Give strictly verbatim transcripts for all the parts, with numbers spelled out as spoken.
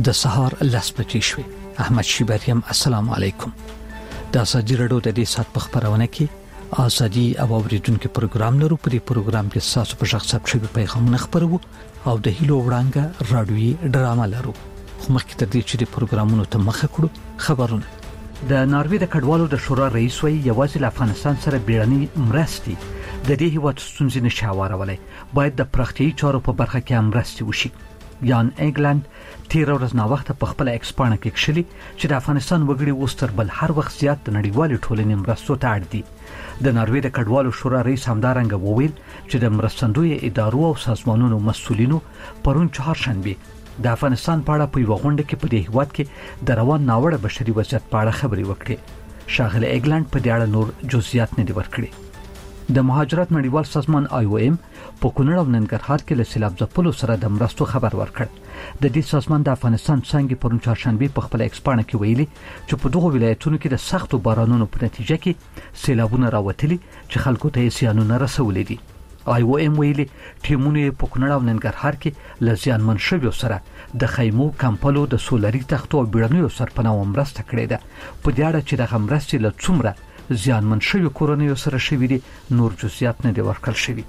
د سهار لس بجې شوې. احمد شیبریم السلام علیکم. د ازادي رادیو د دې سات په خبرونه کې ازادي او اوریدونکو پروګرام لرو. په دې پروګرام کې تاسو په شخص ثبت شوی پیغامونه خبرو او د هیلو وړاندې رادیوي ډرامه لرو. خو مخکې تر دې چې د پروګرامونو ته مخه کړو خبرونه. د ناروې د کډوالو د شورا رئیس وی یوازې له افغانستان سره بیړني مرستي د دې هیواد ستونزې نشي هوارولای. باید د پراختیایي چارو په برخه کې مرستي وشي. یان انګلند تیر ورځ نا وخت په خپل ایکسپانه کې کښلي چې د افغانستان وګړي وستر بل هر وخت زیات د نړیوالې ټولنې مرستو ته اړ دي. د ناروې د کډوالو شورا رئیس همدارنګه وویل چې د مرستندوی ادارو او سازمانونو مسؤلینو پرون چهارشنبه د افغانستان په اړه په یو غونډه کې په دې هیواد کې د روان ناوړه بشري وضعیت په اړه خبرې وکړې. شاغله انګلند په دې اړه نور جزئیات نه دی ورکړي. د مهاجرت نړیوال سازمان آی او ایم په کونړ او ننګرهار کې له سیلاب ځپلو سره د مرستو خبر ورکړ. د دې سازمان د افغانستان څنګه پرون چهارشنبه په خپل ایکسپانه کې ویلي چې په دغه ولایتونو کې د سختو بارانونو په نتیجه کې سیلابونه راوتلي چې خلکو ته یې زیانونه رسولي دي. آی او ایم ویلي ټیمونه په کونړ او ننګرهار کې له زیانمن شویو سره د خیمو کمپلو د سولري تختو او بیړنیو سرپناه مرسته کړې ده. په دې اړه چې د مرستې له څومره زیانمن شوی کورنیو سره شوی دي نور جزئیات نه دی ورکړل شوی.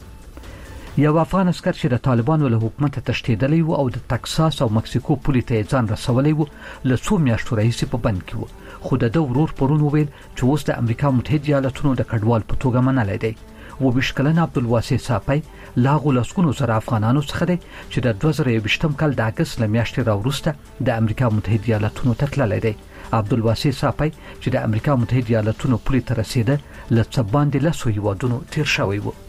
یو افغان عسكر چې د طالبانو له حکومت تشدیدلی وو او د تکساس او مکسیکو پولې ته ځان رسولی وو له څو میاشتو راهیسې په بند کې وو. خو د دوه ورور پرون وویل چې اوس د امریکا متحده ایالاتونو د کډوال په توګه منلی دی. و بیش کلن عبدالواسع صافی لاغو لسکونو سره افغانانو څخه دی چې د دوه زره یوویشتم کال د اگست له میاشتې راوروسته د امریکا متحده ایالاتونو ته تللی دی. عبدالواسع صافی چې د امریکا متحده ایالاتونو پولې ته رسیده له څه باندې لسو هیوادونو تیر شوی وو.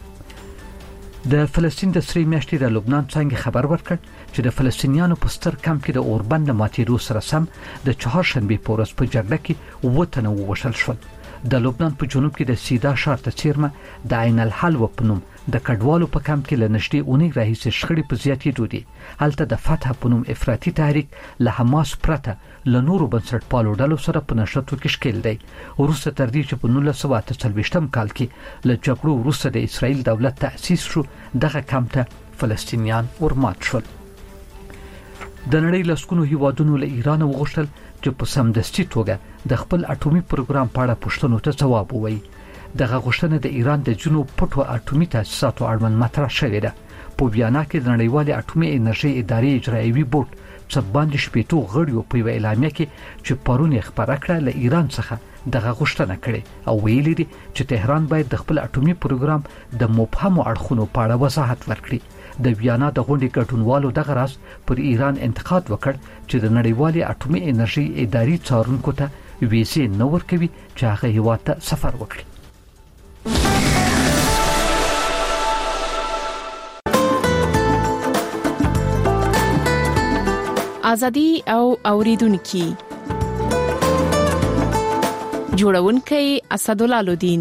د فلسطین د سری میاشتې د لبنان څنګه خبر ورکړ چې د فلسطینیانو په ستر کمپ کې د اوربند ماتېدو سره سم د چهارشنبه په ورځ په جګړه کې اووه تنه ووژل شول. د لبنان په جنوب کې د سیدا ښار ته څیرمه د عین الحلوه په نوم د کډوالو په کمپ کې له نږدې اونۍ راهیسې شخړې په زیاتېدو دي. هلته د فتح په نوم افراطي تحریک له حماس پرته له نورو بنسټپالو ډلو سره په نښتو کې ښکېل دی. وروسته تر دې چې په نولس سوه اته څلوېښتم کال کې له جګړو وروسته د اسرائیل دولت تأسیس شو دغه کمپ ته فلسطینیان ورمات شول. د نړۍ لسکونو هیوادونو له ایران وغوښتل چې په سمدستي توګه د خپل اټومي پروګرام په اړه پوښتنو ته ځواب ووایي. دغه غوښتنه د ایران د جنوب پټو اټومي تاسیساتو اړوند مطرح شوې ده. په بیانیه کې د نړیوالې اټومي انرژي ادارې اجرایوي بورډ څه باندې شپېتو غړیو په یوه اعلامیه کې چې پرون یې خبره کړه له ایران څخه دغه غوښتنه کړې او ویلي دي چې تهران باید د خپل اټومي پروګرام د مبهمو اړخونو په اړه وضاحت ورکړي. د ویانا د غونډې ګډونوالو دغه راز پر ایران انتقاد وکړ چې د نړیوالې اټومي انرژي ادارې څارونکو ته ویزې نه ورکوي چې هغه هیواد ته سفر وکړي. ازادي او اوریدونکو جوړونکي اسدالله لودین.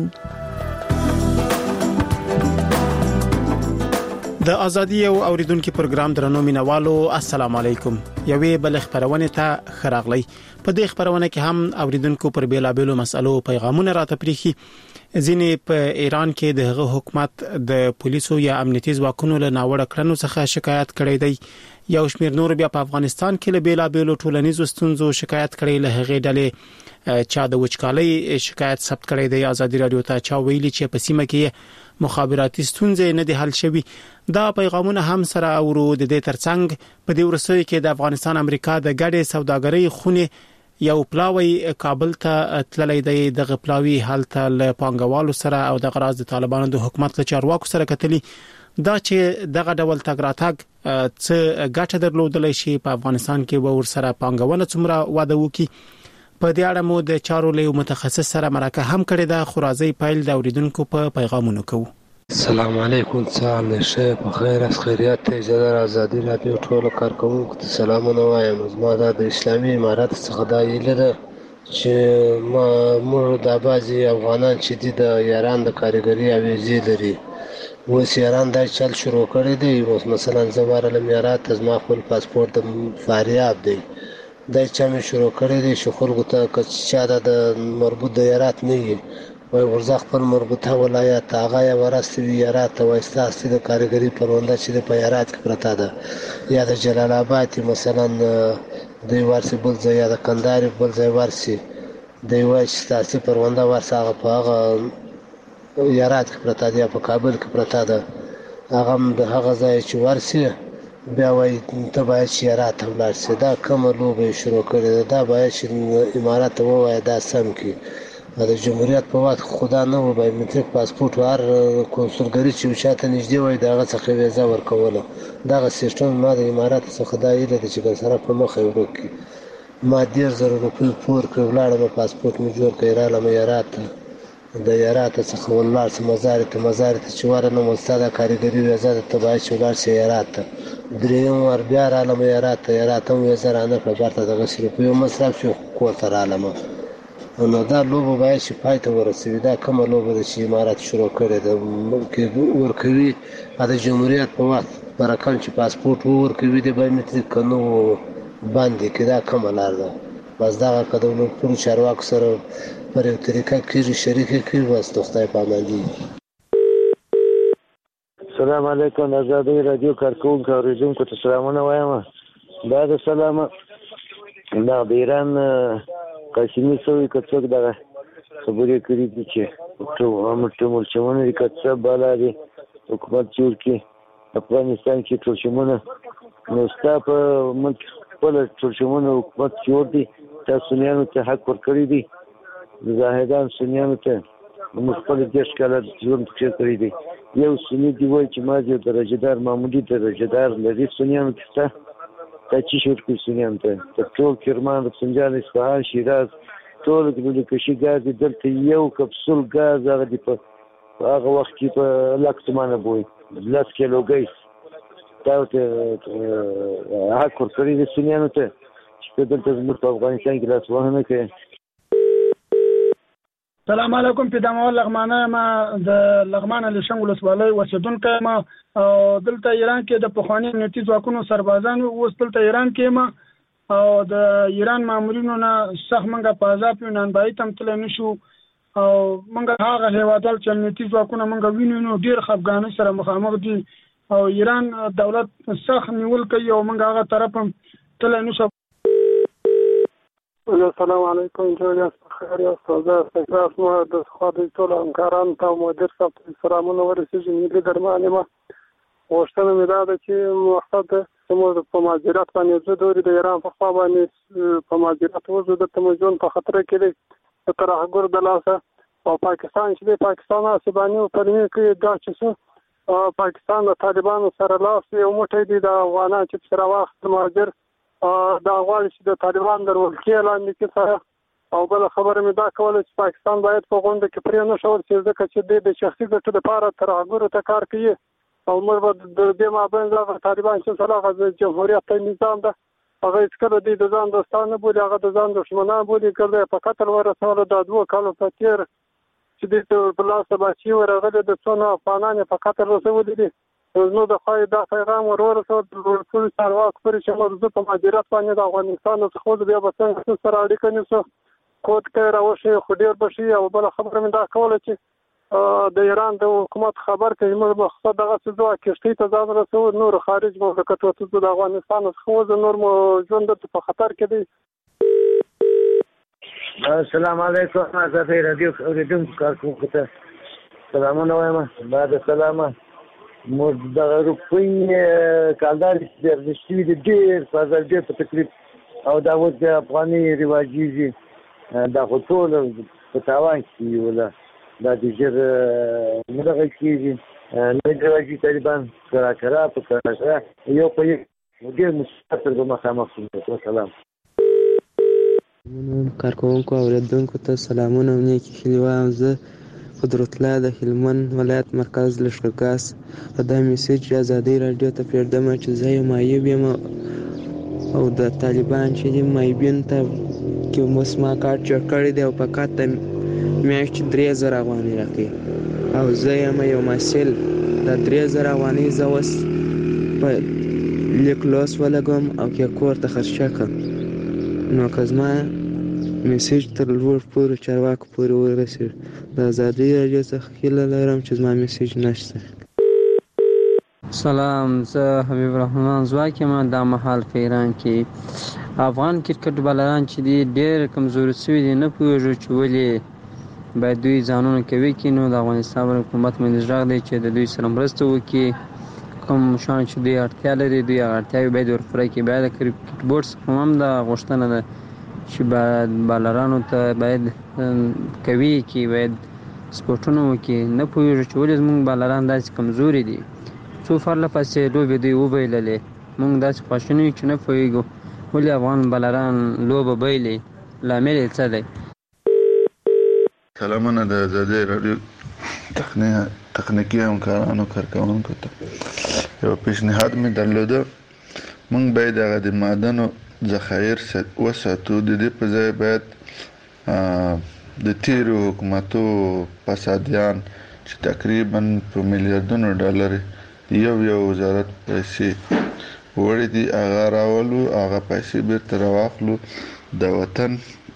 د ازادي او اوریدونکو پروګرام درنو مینوالو السلام علیکم. یوې بل خبرونه ته خراغلی. په دې خبرونه کې هم اوریدونکو پر بیلابېلو مسالو پیغامونه راته پریخي. ځینې په ایران کې د هغه حکومت د پولیسو یا امنیتي ځواکونو له ناوړه کړنو څخه شکایت کړی دی. یو شمېر نور بیا په افغانستان کې له بیلابېلو ټولنیزو ستونزو شکایت کړي. له هغې ډلې چا د وچکالۍ شکایت ثبت کړی دی. ازادي رادیو ته چا ویلي چې په سیمه کې مخابراتي ستونزې نه دي حل شوي. دا پیغامونه هم سره اورو. د دې ترڅنګ په دې ورسوي کې د افغانستان امریکا د ګډې سوداګرۍ خونې یو پلاوی کابل ته تللی دی. دغه پلاوی حالت له پانګوالو سره او د غراض د طالبانو د حکومت له چارواکو سره کتلی. دا چې دغه ډول تګ راتګ څه ګټه درلودلی شي په افغانستان کې به ورسره پانګونه څومره واده وکړي. په دې اړه مو د چارو له متخصص سره مرکه هم کړې ده. خو راځي پیل د اوریدونکو په پیغامونو کوو. السلام علیکم. سلام شه په خیر اس خیریت ته زړه ازادي رادیو ټول کارکونکو ته سلامونه وایم. زما د اسلامي امارات څخه دا یله ده چې ما مور د بازي افغانان چې د ایران د کارګری اویزي لري اوس ایران دا چل شروع کړی دی. اوس مثلا زماره لمیرات زما خپل پاسپورت فاریاب دی دا چې مې شروع کړی دی چې خلکو ته چې د مربوط د ایرات نه وي وای ورزه خپل مربوطه ولایت هغه یې ورستې وي هرات ته وایي ستاسې د کارګري پرونده چې د په هرات کې پرته ده یا د جلال آباد مثلا دوی ورسي بل ځای یا د کندهار بل ځای ورسي دوی وایي چې ستاسې پرونده ورسه هغه په هغه هرات کې پرته ده یا په کابل کې پرته ده هغه هم د هغه ځای چې ورسي بیا وایي ته باید چې هرات ته ولاړ شې دا کومه لوبه یې شروع کړې ده دا باید چې امارات ته ووایه دا سم کړي د جمهوریت په وخت خدا نه و بایومټریک پاسپورت هر کنسولګري چې چاته نږدې وای د هغه څخه ویزه ورکوله دغه سیستم ما د امارات څخه دا هیله ده چې ګلسره په مخه یې ورک کړي ما ډېر زره روپۍ پور کړې ولاړم پاسپورت مې جوړ کړی رالم هرات ته د هرات څخه ولاړ شم مزارې ته مزارې ته چې ورنم ستا دا کارګري ویزه ده ته باید چې ولاړ شې هرات ته درېیم وار بیا رالم هرات ته هرات هم ویزه رانه کړه بېرته دغسې روپیو مصرف شو کور ته رالم نو دا لوبه باید چې پای ته ورسوي دا کومه لوبه ده چې امارات شروع کړې ده ورکوي د جمهوریت په وخت برکان چې پاسپورت ورکوي د بایومټریک که نه بند یې کړي دا کومه لار ده بس دغه که د ټولو چارواکو سره پر یو طریقه کېږي شریکې کړي بس د خدای په امان دي. السلام علیکم ازادۍ راډیو کارکوونکو اورېدونکو ته سلامونه وایم دا د سلامه دا د ایران قاسمي سوی که څوک دغه خبرې کړي دي چې ټولشمونه دي که څه بالا دي حکومت جوړ کړي افغانستان کې ټولشمونه نو ستا په ملک خپله ټولشمونه حکومت جوړ دي تا سنیانو ته حق ورکړی دي زاهدان سنیانو ته موږ خپل دېرش کاله ژوند پکې کړی دی یو سني دي وایي چې ما یو درجه دار معمولي درجه دار لري سنیانو کې شته تا چی شروع کړي سنیانو ته تر ټول کرمان رفسنجان اصفهان شیراز ټول لوکشي ګاز دي دلته یو کپسول ګاز هغه دي په هغه وخت کې په لک تومانه بوي لس کیلو ګیس دا ورته حق ورکړی دي سنیانو ته چې دلته زموږ په افغانستان کې لاس وهنه کوي. السلام علیکم پیدامول لغمانه ما د لغمانه لشنګ ولسوالۍ اوسیدونکی ما دلته ایران کې د پخواني امنیتي ځواکونو سربازانو اوس دلته ایران کې ما او د ایران مامورینو نه سخت منګه په عذاب یو نانبایي ته هم تللی نه شو او منګه هغه هېوادوال چې امنیتي ځواکونه منګه وینو نو ډېر خفګانۍ سره مخامخ دي او ایران دولت سخت نیول کوي او منګه هغه طرف هم تللی نه شو. السلام علیکم جوړ خیر استاد استاد مو د خاطر ټول همکاران ته مدیر صاحب سلامونه ورسېږي ملي درمانه ما وشتنه مې دا ده چې مقصد زموږ په ماجرات باندې زه دوی د ایران په خوا باندې په ماجرات وزو د تمجون په خطر کې دي تر هغه د لاسه او پاکستان چې د پاکستان اسبانیو پرمې کې دا چې پاکستان د طالبانو سره لاس یو موټی دي د افغانان چې سره واخت ماجر دا غواړي چې د طالبان د ولکې لاندې کې سره او بل خبره مې دا کوله چې پاکستان باید په غونډه کې پرې نه شول چې ځکه چې د شخصي ګټو لپاره تر هغه ته کار کوي او موږ به د دې مابین د طالبان چې سره غږ جمهوریت نظام ده هغه څکره دي د ځان دوستانه بولي هغه د ځان دښمنان بولي کړي په قتل ورسول د دوه کالو په تیر چې د بلاسه بچي ورغله د څونو افغانان په قتل رسول دي نو د خای دا پیغام ورور سره د ټول چارواکو پر چې موږ په مدیریت باندې د افغانستان څخه بیا به څنګه سره اړیکه نیسو کوټ کې راوشي خو ډیر بشي او بل خبره مې دا کوله چې د ایران د حکومت خبر کوي موږ مقصد دغه څه ځوا کېشتي ته ځان رسو نور خارج مملکتو ته د افغانستان څخه نور مو ژوند په خطر کې دی. السلام علیکم ازادۍ راډیو اوریدونکو کارکوونکو ته سلامونه وایم بعد سلامه مو د روپۍ کالدار د رښتینی د ډېر فضل ډېر په تکلیف او دا اوس د افغاني رواجیږي دا خو ټول په تاوان کې ولا دا د ژر نه دغه کېږي نه رواجي طالبان کرا کرا په کرا کرا یو په یو ډېر مستقر به مخامخ شو. سلام کارکوونکو اوریدونکو ته سلامونه او نیکې هیلې وایم. زه قدرت الله د هلمند ولایت مرکز لښکرګاه په دا میسج ازادۍ راډیو ته پرېږدم چې زه یو معیوب یم او د طالبان چې دي معیوبینو ته کې اوس ما کارت جوړ کړی دی او په کارت ته میاشتې درې زره افغانۍ راکوي او زه یم یو محصل دا درې زره افغانۍ زه اوس په لیک لوست ولګوم او که کور ته خرچه کړم نو که زما میسج تر لوړ پورې چارواکو پورې ورسېږي. د ازادۍ راډیو څخه هیله لرم چې زما میسج نشته. سلام، زه حبیب الرحمن ځواک یم. دا مهال په ایران کې افغان کرکټ بالران چې دي ډېر کمزوري شوي دي، نه پوهېږو چې ولې باید دوی ځانونه کوي کې. نو د افغانستان حکومت باندې غږ دی چې د دوی سره مرسته وکړي. کوم شیان چې دوی اړتیا لري دوی هغه اړتیاوې باید ورپوره کړي. بیا د کرکټ بورډ څخه هم دا غوښتنه ده چې باید بالرانو ته باید کوي کې باید سپورټونه وکړي. نه پوهېږو چې ولې زموږ بالران داسې کمزوري دي. څو پرله پسې لوبې دوی وبایللې، موږ داسې خواشیني یو چې نه پوهېږو ولې افغان بالران لوبه بایلي، لامل یې څه دی. سلامونه د ازادۍ راډیو تخنیکي همکارانو کارکوونکو ته. یو پیشنهاد مې درلوده، موږ باید هغه د معدنو ذخایر وساتو. د دې په ځای باید د تیرو حکومتو فسادیان چې تقریبا په میلیاردونو ډالر یو یو وزارت پیسې وړي دي هغه راولو، هغه پیسې بیرته راواخلو، د وطن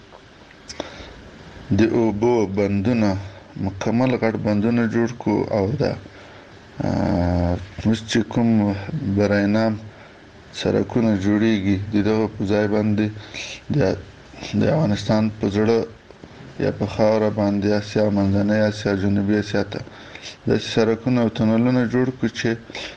د اوبو بندونه مکمل غټ بندونه جوړ کو، او دا اوس چې کوم براینام سړکونه جوړیږي د دغه په ځای باندې د افغانستان په زړه یا په خاوره باندې اسیا، منځنۍ اسیا، جنوبي اسیا ته داسې سړکونه او تونلونه جوړ کړو چې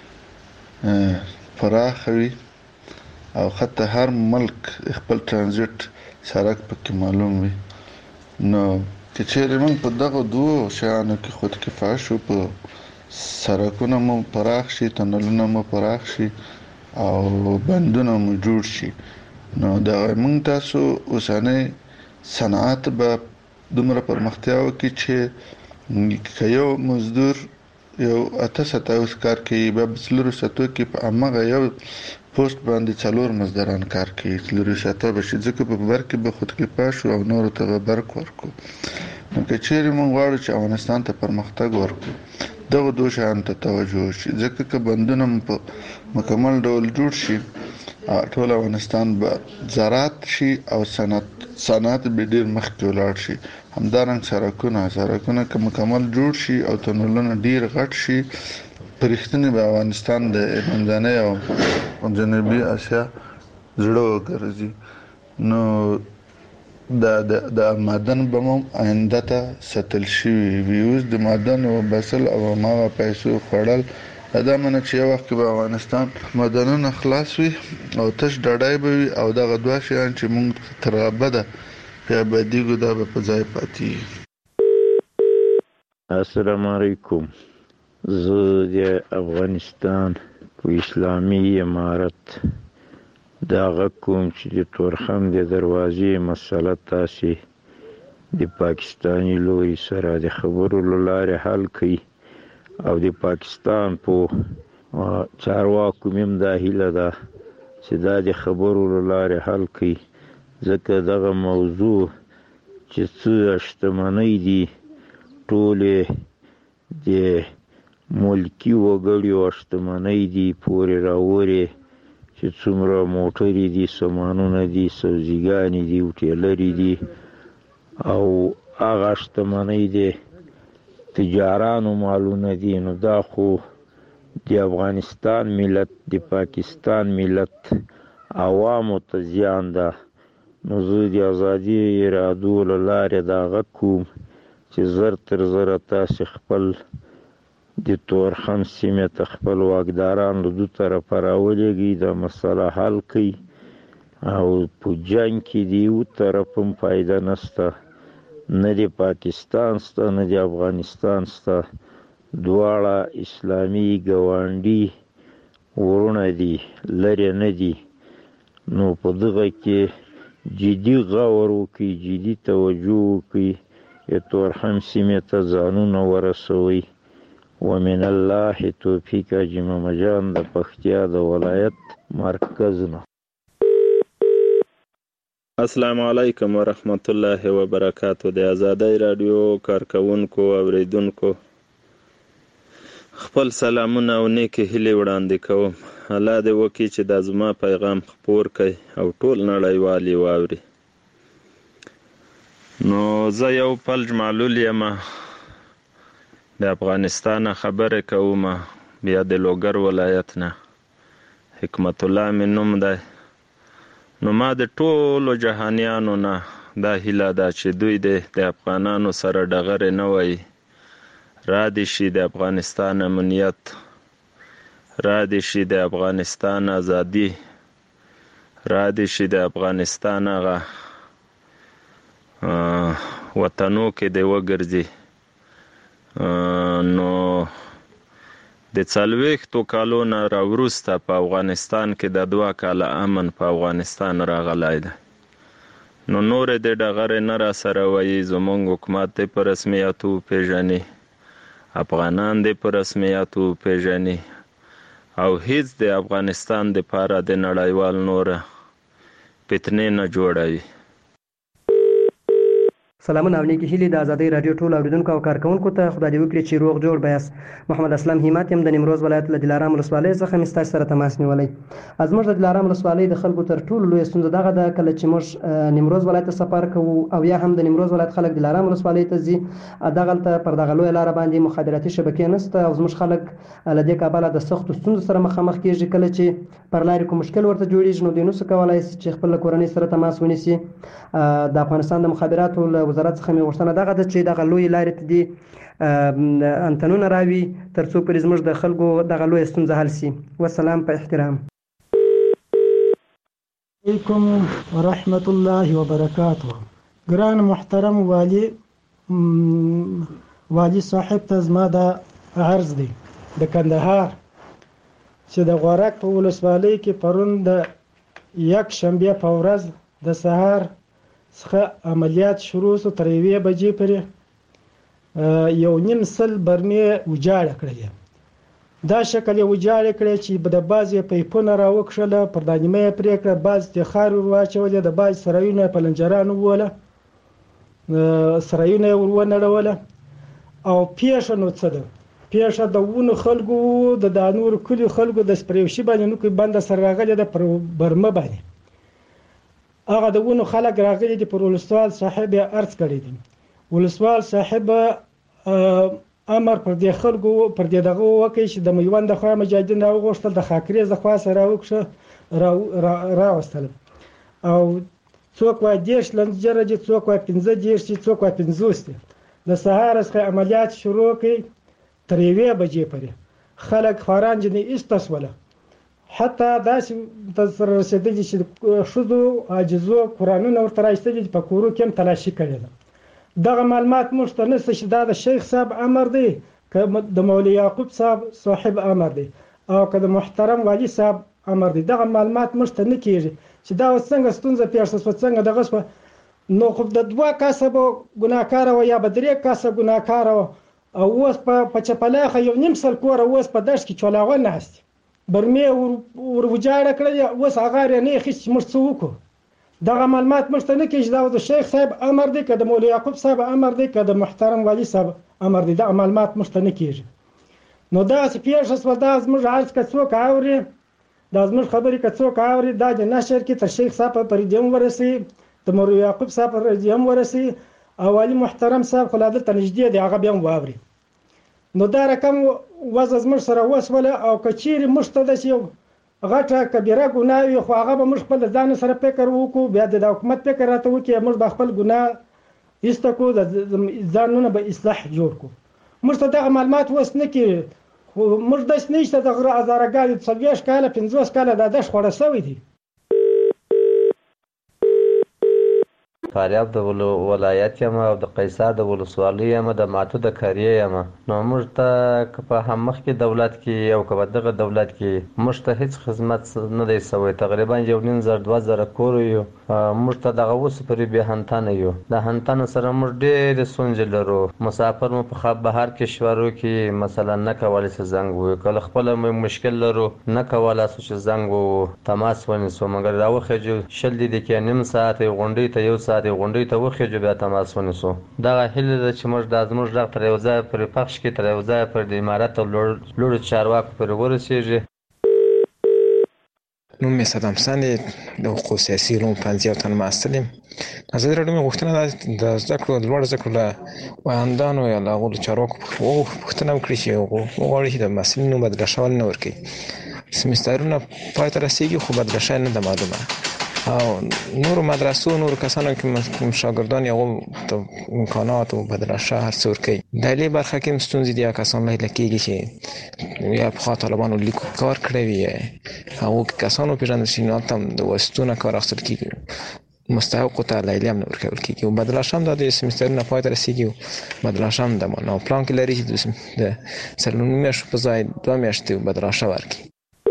پراخ وي او حتی هر ملک خپل ترانزیت سړک پکې معلوم وي. نو که چیرې موږ په دغه دوو شیانو کې خود کفایه شو، په سړکونه مو پراخ شي، تونلونه مو پراخ شي او بندونه مو جوړ شي، نو دا موږ تاسو اوسنۍ صنعت به دومره پرمختیا وکړي چې که یو مزدور یو اته ساعته اوس کار کوي، بیا په څلورو ساعتو کې په هماغه یو پوسټ باندې څلور مزدوران کار کوي، څلورو ساعته به شي، ځکه په برق کې به خود کفایه شو او نورو ته به برق ورکړو. نو که چیرې موږ غواړو چې افغانستان ته پرمختګ ورکړو، دغه دوه شیانو ته توجه وشي، ځکه که بندونه په مکمل ډول جوړ شي ټول افغانستان به زراعت شي او صنعت صنعت به ډیر مخکې ولاړ شي. همدارنګ سړکونه سړکونه که مکمل جوړ شي او تونلونه ډیر غټ شي، په رښتینې به افغانستان د منځنۍ او جنوبي اسیا زړه وګرځي. نو د د معدن به مو آینده ته ساتل شوي وي. اوس د معدن وباسل او هماغه پیسو خوړل دا منه چې یو وخت به افغانستان معدنونه خلاص وي او تش ډډای به وي، او دغه دوه شیان چې موږ تر ابده په ابدیږو دا به په ځای پاتې. السلام علیکم. زه د افغانستان په اسلامي امارت دغه کوم چې د تورخم د دروازې مسله تاسې د پاکستاني لوري سره د خبرو له لارې حل کړي، او د پاکستان په چارواکو مې هم دا هیله ده چې دا د خبرو له لارې حل کړي، ځکه دغه موضوع چې څه شتمنۍ دي ټولې د ملکي وګړو شتمنۍ دي پورې راوړې، چې څومره موټرې دي، سامانونه دي، سبزیګانې دي، هوټلرې دي، او هغه شتمنۍ دي تجارانو مالونه دي. نو دا خو د افغانستان ملت د پاکستان ملت عوامو ته زیان ده. نو زه د ازادي ارادو له لارې دا غږ کوم چې زر تر زره تاسې خپل د تورخم سیمې ته خپل واکداران له دو طرفه راولېږئ، دا مسله حل کړئ، او په جنګ کې د یو طرف هم فایده نشته، نه د پاکستان سته نه د افغانستان سته، دواړه اسلامي ګاونډي ورونه دي، لرې نه دي. نو په دغه کې جدي غور وکړئ، جدي توجه وکړئ، د تورخم سیمې ته ځانونه ورسوئ. ومن الله توفیق. حاجي محمد جان د پکتیا د ولایت مرکز نه. السلام علیکم ورحمت الله وبرکاتو. د ازادۍ راډیو کارکونکو اوریدونکو خپل سلامونه او نیکې هیلې وړاندې کوم. الله دې وکړي چې دا زما پیغام خپور کړي او ټول نړیوال یې واوري. نو زه یو فلج معلول یم، د افغانستان خبرې کوم، بیا د لوګر ولایت نه. حکمت الله مې نوم دی. نو ما د ټولو جهانیانو نه دا هیله ده چې دوی د افغانانو سره ډغرې نه وایي، را دې شي د افغانستان امنیت، را دې شي د افغانستان ازادي، را دې شي د افغانستان هغه وطنو کې دی وګرځي. نو د څلوېښتو کالو نه راوروسته په افغانستان کې د دوه کاله امن په افغانستان راغلی دی. نو نورې د ډغرې نه را سره وایي، زموږ حکومت دې په رسمیاتو وپېژني، افغانان دې په رسمیاتو وپېژني، او هیڅ د افغانستان دپاره د نړیوال نوره فتنې نه جوړوي. سلامونه او نیکی هیلې د ازادۍ راډیو ټولو اورېدونکو او کارکوونکو ته خدای دې وکړي چې روغ جوړ بیاست. محمد اسلم همت یم د نیمروز ولایت له دلارام ولسوالۍ څخه مې ستاسو سره تماس نیولی. زموږ د دلارام ولسوالۍ د خلکو تر ټولو لویه ستونزه دغه ده، کله چې موږ نیمروز ولایت ته سفر کوو او یا هم د نیمروز ولایت خلک دلارام ولسوالۍ ته ځي، دغلته پر دغه لویه لاره باندې مخابراتي شبکې نشته او زموږ خلک له دې کبله د سختو ستونزو سره مخامخ کېږي. کله چې پر لارې کوم مشکل ورته جوړېږي نو دوی نشي کولی چې خپل له کورنۍ سره تماس ونیسي. د افغانستان د مخابراتو له وزارت څخه مې غوښتنه دغه ده چې دغه لویې لارې ته دې انتنونه راوي تر څو پرې زموږ د خلکو دغه لویه ستونزه حل شي. والسلام په احترام. علیکم ورحمت الله وبرکاته. ګران محترم والی والی صاحب ته زما دا عرض دی د کندهار چې د غورک په ولسوالۍ کې پرون د یک شنبه په ورځ د سهار څخه عملیات شروع شو، تر یوې بجې پورې یو نیم سل برمې وجاړه کړلې. دا شکل یې وجاړه کړې چې د بعضې پیپونه راوکښله، پر دا نیمه یې پرې کړه، بعض د خاورې ور واچولې، د بعض سرایونه یې په لنجرانو ووله، سرایونه یې ور ونړوله. او پیښه نو څه ده؟ پیښه د ونو خلکو د دا نورو کلیو خلکو د سپریوشي باندې نوکې بنده سره راغلې ده پر برمه باندې. هغه د ونو خلک راغلي دي، پر ولسوال صاحب یې عرض کړی دی. ولسوال صاحب امر پر دې خلکو پر دې دغه وکړي چې د میوند د خوا مجاهدین راوغوښتل، د خاکریز د خوا سره راوکښه راوستل، او څوک وایي دېرش لنجره دي، څوک وایي پنځه دېرش دي، څوک وایي پنځوس دي. د سهار څخه عملیات شروع کړي تر یوې بجې پورې خلک خواران جنې ایسته شوله. حتی داسې ته سره رسېدلي چې ښځو عاجزو قرآنونه ورته رایستلي دي، په کورو کې هم تلاشي کړې ده. دغه معلومات موږ ته نشته چې دا د شیخ صاحب امر دی که د مولوي یعقوب صاحب صاحب امر دی او که د محترم والي صاحب امر دی. دغه معلومات موږ ته نه کېږي چې دا اوس څنګه ستونزه پېښه شوه، څنګه دغه شوه. نو خو د دوه کسه به ګناهکاره وه یا به درې کسه ګناهکاره وه، او اوس په چپلاخه یو نیم سل کوره اوس په دشت کې چولاغه ناست دي، برمې ور وجاړه کړلې، اوس هغه یې نه اخیست چې موږ څه وکړو. دغه معلومات موږ ته نه کېږي دا د شیخ صاحب امر دی که د مولوي یعقوب صاحب امر دی که د محترم والي صاحب امر دی. دغه معلومات موږ ته نه کېږي. نو داسې پېښه شوه. دا زموږ عرض که څوک اوري، دا زموږ خبرې که څوک اوري، دا د نشر کې تر شیخ صاحب پورې دې هم ورسوي، د مولوي یعقوب صاحب پورې دې هم ورسوي، او والي محترم صاحب خو لا دلته نږدې دی، هغه بیا هم واوري. نو دا رقم وضع زموږ سره وسوله، او که چیرې موږ ته داسې یو غټه کبیره ګناه وي، خو هغه به موږ خپل د ځان سره فکر وکړو، بیا د حکومت فکر راته وکړي، موږ به خپل ګناه ایسته کړو، د ځانونه به اصلاح جوړ کړو. موږ ته دغه معلومات اوس نه کېږي، خو موږ داسې نه چې د غره هزارهګانې څلوېښت کاله پنځوس کاله دا دشت خوړه شوی دی. فاریاب د ولایت یم او د قیصار د ولسوالۍ یم، د ماتو د قریې یم. نو موږ ته که په هم مخکې دولت کې او که په دغه دولت کې موږ ته هېڅ خدمت نه دی شوی. تقریبا یو نیم زر دوه زره کور یو، موږ ته دغه اوس پورې بې هنتنه یو. د هنتنو سره موږ ډېرې ستونزې لرو. مسافر مو په خواب بهر کشورو کې مثلا نه کولی چې زنګ ووهو، که له خپله مو مشکل لرو نه کولی شو چې زنګ ووهو تماس ونیسو، مګر راوخېږو شل دقیقې نیم ساعت غونډۍ ته یو ساعت غونډۍ ته وخېږو بیا تماس ونیسو. دغه هیله ده چې موږ دا زموږ غږ تر یو ځایه پورې پخش کړي، تر یو ځایه پورې د امارت او لوړو چارواکو پورې ورسېږي. نوم مې صدام حسن دی، د حقوقو سیاسي علومو پوهنځي یو تن محصل یم. ازادي راډیو مې غوښتنه ده د زده کړو د لوړو زده کړو له ویاندانو یا له هغو له چارواکو پوښتنه وکړي چې وغواړي چې د محصلینو بدله شول نه ورکوي. سمسترونه پای ته رسېږي خو بدله شوی نه ده معلومه، او نورو مدرسو نورو کسانو که شاګردان هغو ته امکانات او بدله شوی هر څه ورکوي. د دې برخه کې هم ستونزې دي، کسان لیدل کېږي چې یا پخوا طالبانو لیک کار کړی وي، هغو کسانو پېژندل شي نو هلته هم د واسطو نه کار اخیستل کېږي، مستحقو ته لیلیه هم نه ورکول کېږي. او بدله شوی هم دا د سمسترونه پای ته رسېږي او بدله شوی هم د نو پلان کې لري چې د څلورو میاشتو په ځای دوه میاشتې بدله شوی ورکړي.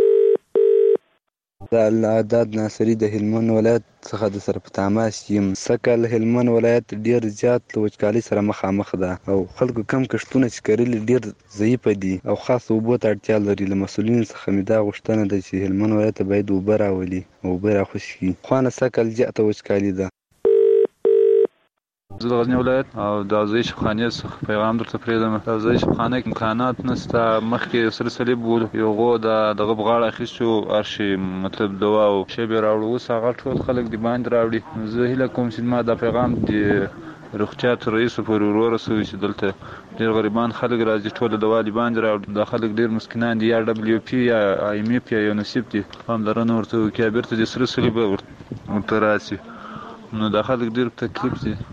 د العداد ناصري د هلمند ولایت څخه د سره په تماس یم. سږکال هلمند ولایت ډیر زیات له وچکالۍ سره مخامخ ده او خلکو کم کښتونه چې کرلي ډیر ضعیفه دي او خاص اوبو ته اړتیا لري. له مسؤلینو څخه مې دا غوښتنه ده چې هلمند ولایت ته باید اوبه راولي او اوبه راخوشي کړي. خو نه سږکال زیاته وچکالي ده. زه د غزني ولایت او د ځای شفخانې څخه پیغام درته پرېږدم. د ځای شفخانه کې امکانات نشته. مخکې سره صلیب و، یو د دغه بغاړه اخیستو هرشي مطلب دوا او شی به راوړو. اوس هغه ټول خلک د باندې راوړي. زه هیله کوم چې ما دا پیغام د روغتیا تر رئیسو پورې ور ورسوي چې دلته ډېر غریبان خلک راځي، ټول دوا د باندې راوړي. دا خلک ډېر مسکینان دي، یا ډبلیو پی یا آی ایم اف یا یونیسف دي، پاملرنه ورته وکړي بیرته د سره صلیب ورته راسي. نو دا خلک ډېر تکلیف دي.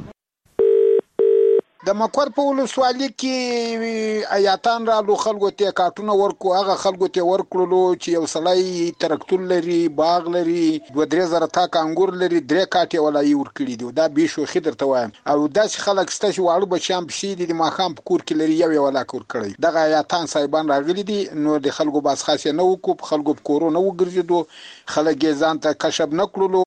د مکور په ولسوالۍ کې آیاتان رالو، خلکو ته کارتونه ورکو. هغه خلکو ته ورکړلو چې یو سړی ترکتور لري، باغ لري، دوه درې زره تاک انګور لري، درې کاټې ولایي ورکړي دي. دا به شوخي درته وایم. او داسې خلک شته چې واړه بچیان پسې دي، د ماښام په کور کې لري یو یو ولاک ورکړی. دغه آیاتان صاحبان راغلي دي، نو د خلکو باس خاص نه وکړو، خلکو په کورو نه وګرځېدو، خلک یې ځان ته کشف نه کړلو.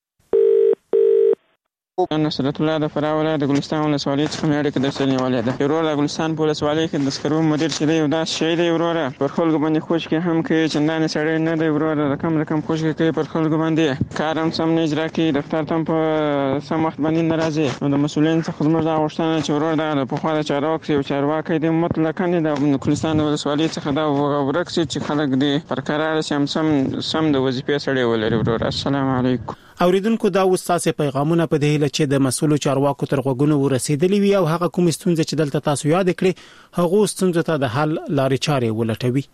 نصرت الله د فراه ولایت د ګلستان ولسوالۍ څخه مې اړیکه درسره نیولې ده. ورور د ګلستان په ولسوالۍ کې د سکرو مدیر چې دی یو داسې شی دی وروره، پر خلکو باندې خوشکې هم کوي، چندانې سړی نه دی وروره، رقم رقم خوشکې کوي پر خلکو باندې، کار هم سم نه اجرا کوي، دفتر ته هم په سم وخت باندې نه راځي. نو د مسؤلینو څخه زموږ دا غوښتنه چې ورور دغه د پخوا د چارواکو یو چارواکی دی مطلقاً د ګلستان د ولسوالۍ څخه دا ورک شي چې خلک دې پر قرار شي، هم سم سم د وظیفې سړی ولري وروره. السلام علیکم. اوریدونکو دا وستاسې پیغامونه په دې هیله چې د مسؤلو چارواکو تر غوږونو ورسېدلې وي او هغه کوم ستونزې چې دلته تاسو یاد کړئ هغه ستونزې ته د حل لارې چارې ولټوي.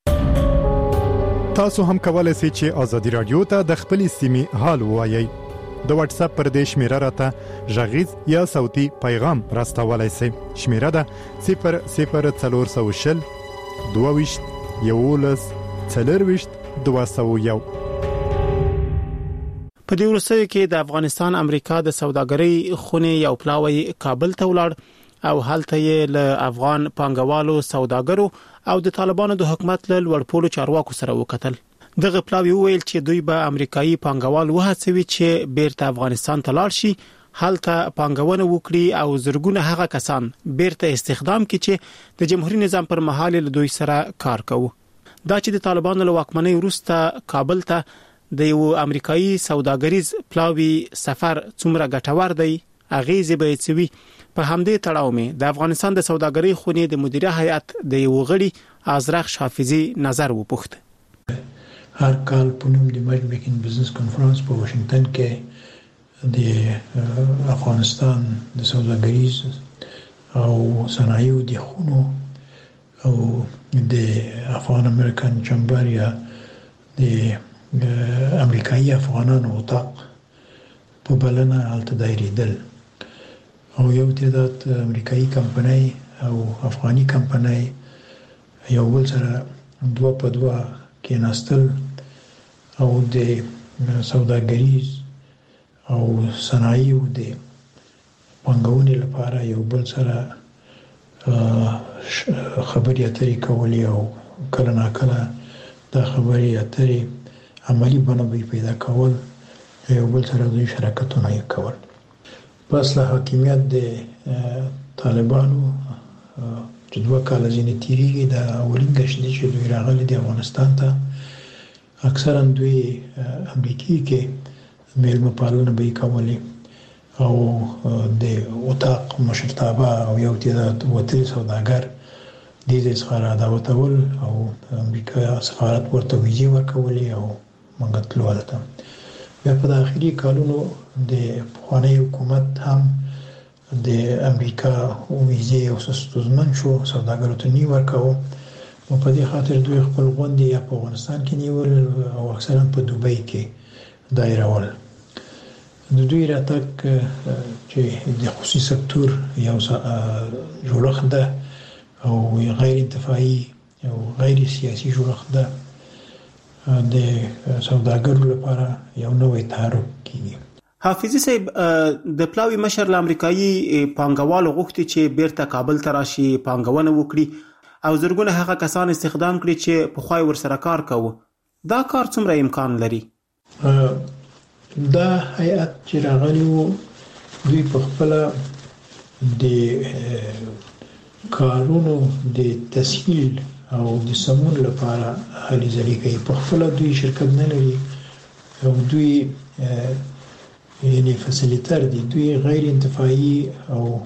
تاسو هم کولای شئ چې ازادي رادیو ته د خپلې سیمې حال ووایي. د واتس اپ پر دې شمیره راته ژغیز یا صوتي پیغام راستولای شئ. شمیره ده صفر صفر څلور سوه شل دوه ویشت یولس څلور ویشت دوه سوه یو. په دې ورسې کې د افغانستان امریکا د سوداګرۍ خونې یو پلاوی کابل ته ولاړ او هلته یې له افغان پانګوالو، سوداګرو او د طالبانو د حکومت له لوړپوړو چارواکو سره وکتل. دغه پلاوی ویل چې دوی به امریکایي پانګوال وهڅوي چې بیرته افغانستان ته لاړ شي، هلته پانګونه وکړي او زرګونه هغه کسان بیرته استخدام کړي چې د جمهوریت نظام پر مهال له دوی سره کار کوي. دا چې د طالبانو له واکمنۍ وروسته کابل ته د یو امریکایي سوداګریز پلاوی سفر څومره ګټور دی، اغیزې به یې په همدې تړاو مې د افغانستان د سوداګرۍ خونې د مدیره هیئت د یو غړي ازرخ حافظي نظر وپوښت. هر کال په نوم د مچ میکینګ بزنس کانفرنس په واشنگټن کې د افغانستان د سوداګریز او صنایعو د خونو او د افغان امریکن چمبر یا د امریکایي افغانانو اتاق په بلنه هلته دایریدل او یو تعداد امریکایي کمپنۍ او افغاني کمپنۍ یو بل سره دوه په دوه کېناستل او د سوداګریز او صنایعو د پانګونې لپاره یو بل سره خبرې اترې کولې او کله ناکله دا خبرې اترې عملی بڼه پیدا کول، یو بل سره د شراکتونه یې کول. پس له حاکمیت د طالبانو چې دوه کاله ځینې تیریږي، د اولین ګشت دی چې دوی راغلي د افغانستان ته، اکثرا دوی امریکې کې میلمه پالنه به یې کولې او د اتاق مشرتابه او یو تعداد وتلي سوداګر دې ځای څخه را دعوتول او امریکا سفارت ورته ویزې ورکولې او موږ تلو هلته. بیا په داخلي کالونو د پخوانی حکومت هم د امریکا ویزې او ستونزمن شو، سوداګرو ته نه ورکاوه. نو په دې خاطر دوی خپل غونډې یا په افغانستان کې نیول او اکثرا په دوبۍ کې دایرول. د دوی راتګ چې د خصوصي سکتور یو جوړښت ده او غیر انتفاعي او غیر سیاسي جوړښت ده، د سوداګرو لپاره یو نوې تحرک کیږي. حافظي صاحب، د پلاوي مشر له امریکایي پانګوالو غوښتي چې بیرته کابل ته راشي، پانګونه وکړي او زرګونه هغه کسان استخدام کړي چې پخوای ورسره کار کوي. دا کار څومره امکان لري؟ دا هیئت چې راغلی وو دوی په خپل د کارونو د تسهیل او د سمون لپاره هلي ځلي کوي. په خپل دوی شرکت نه لري او دوی یعنی فسیلیتر دي، دوی غیر انتفاعي او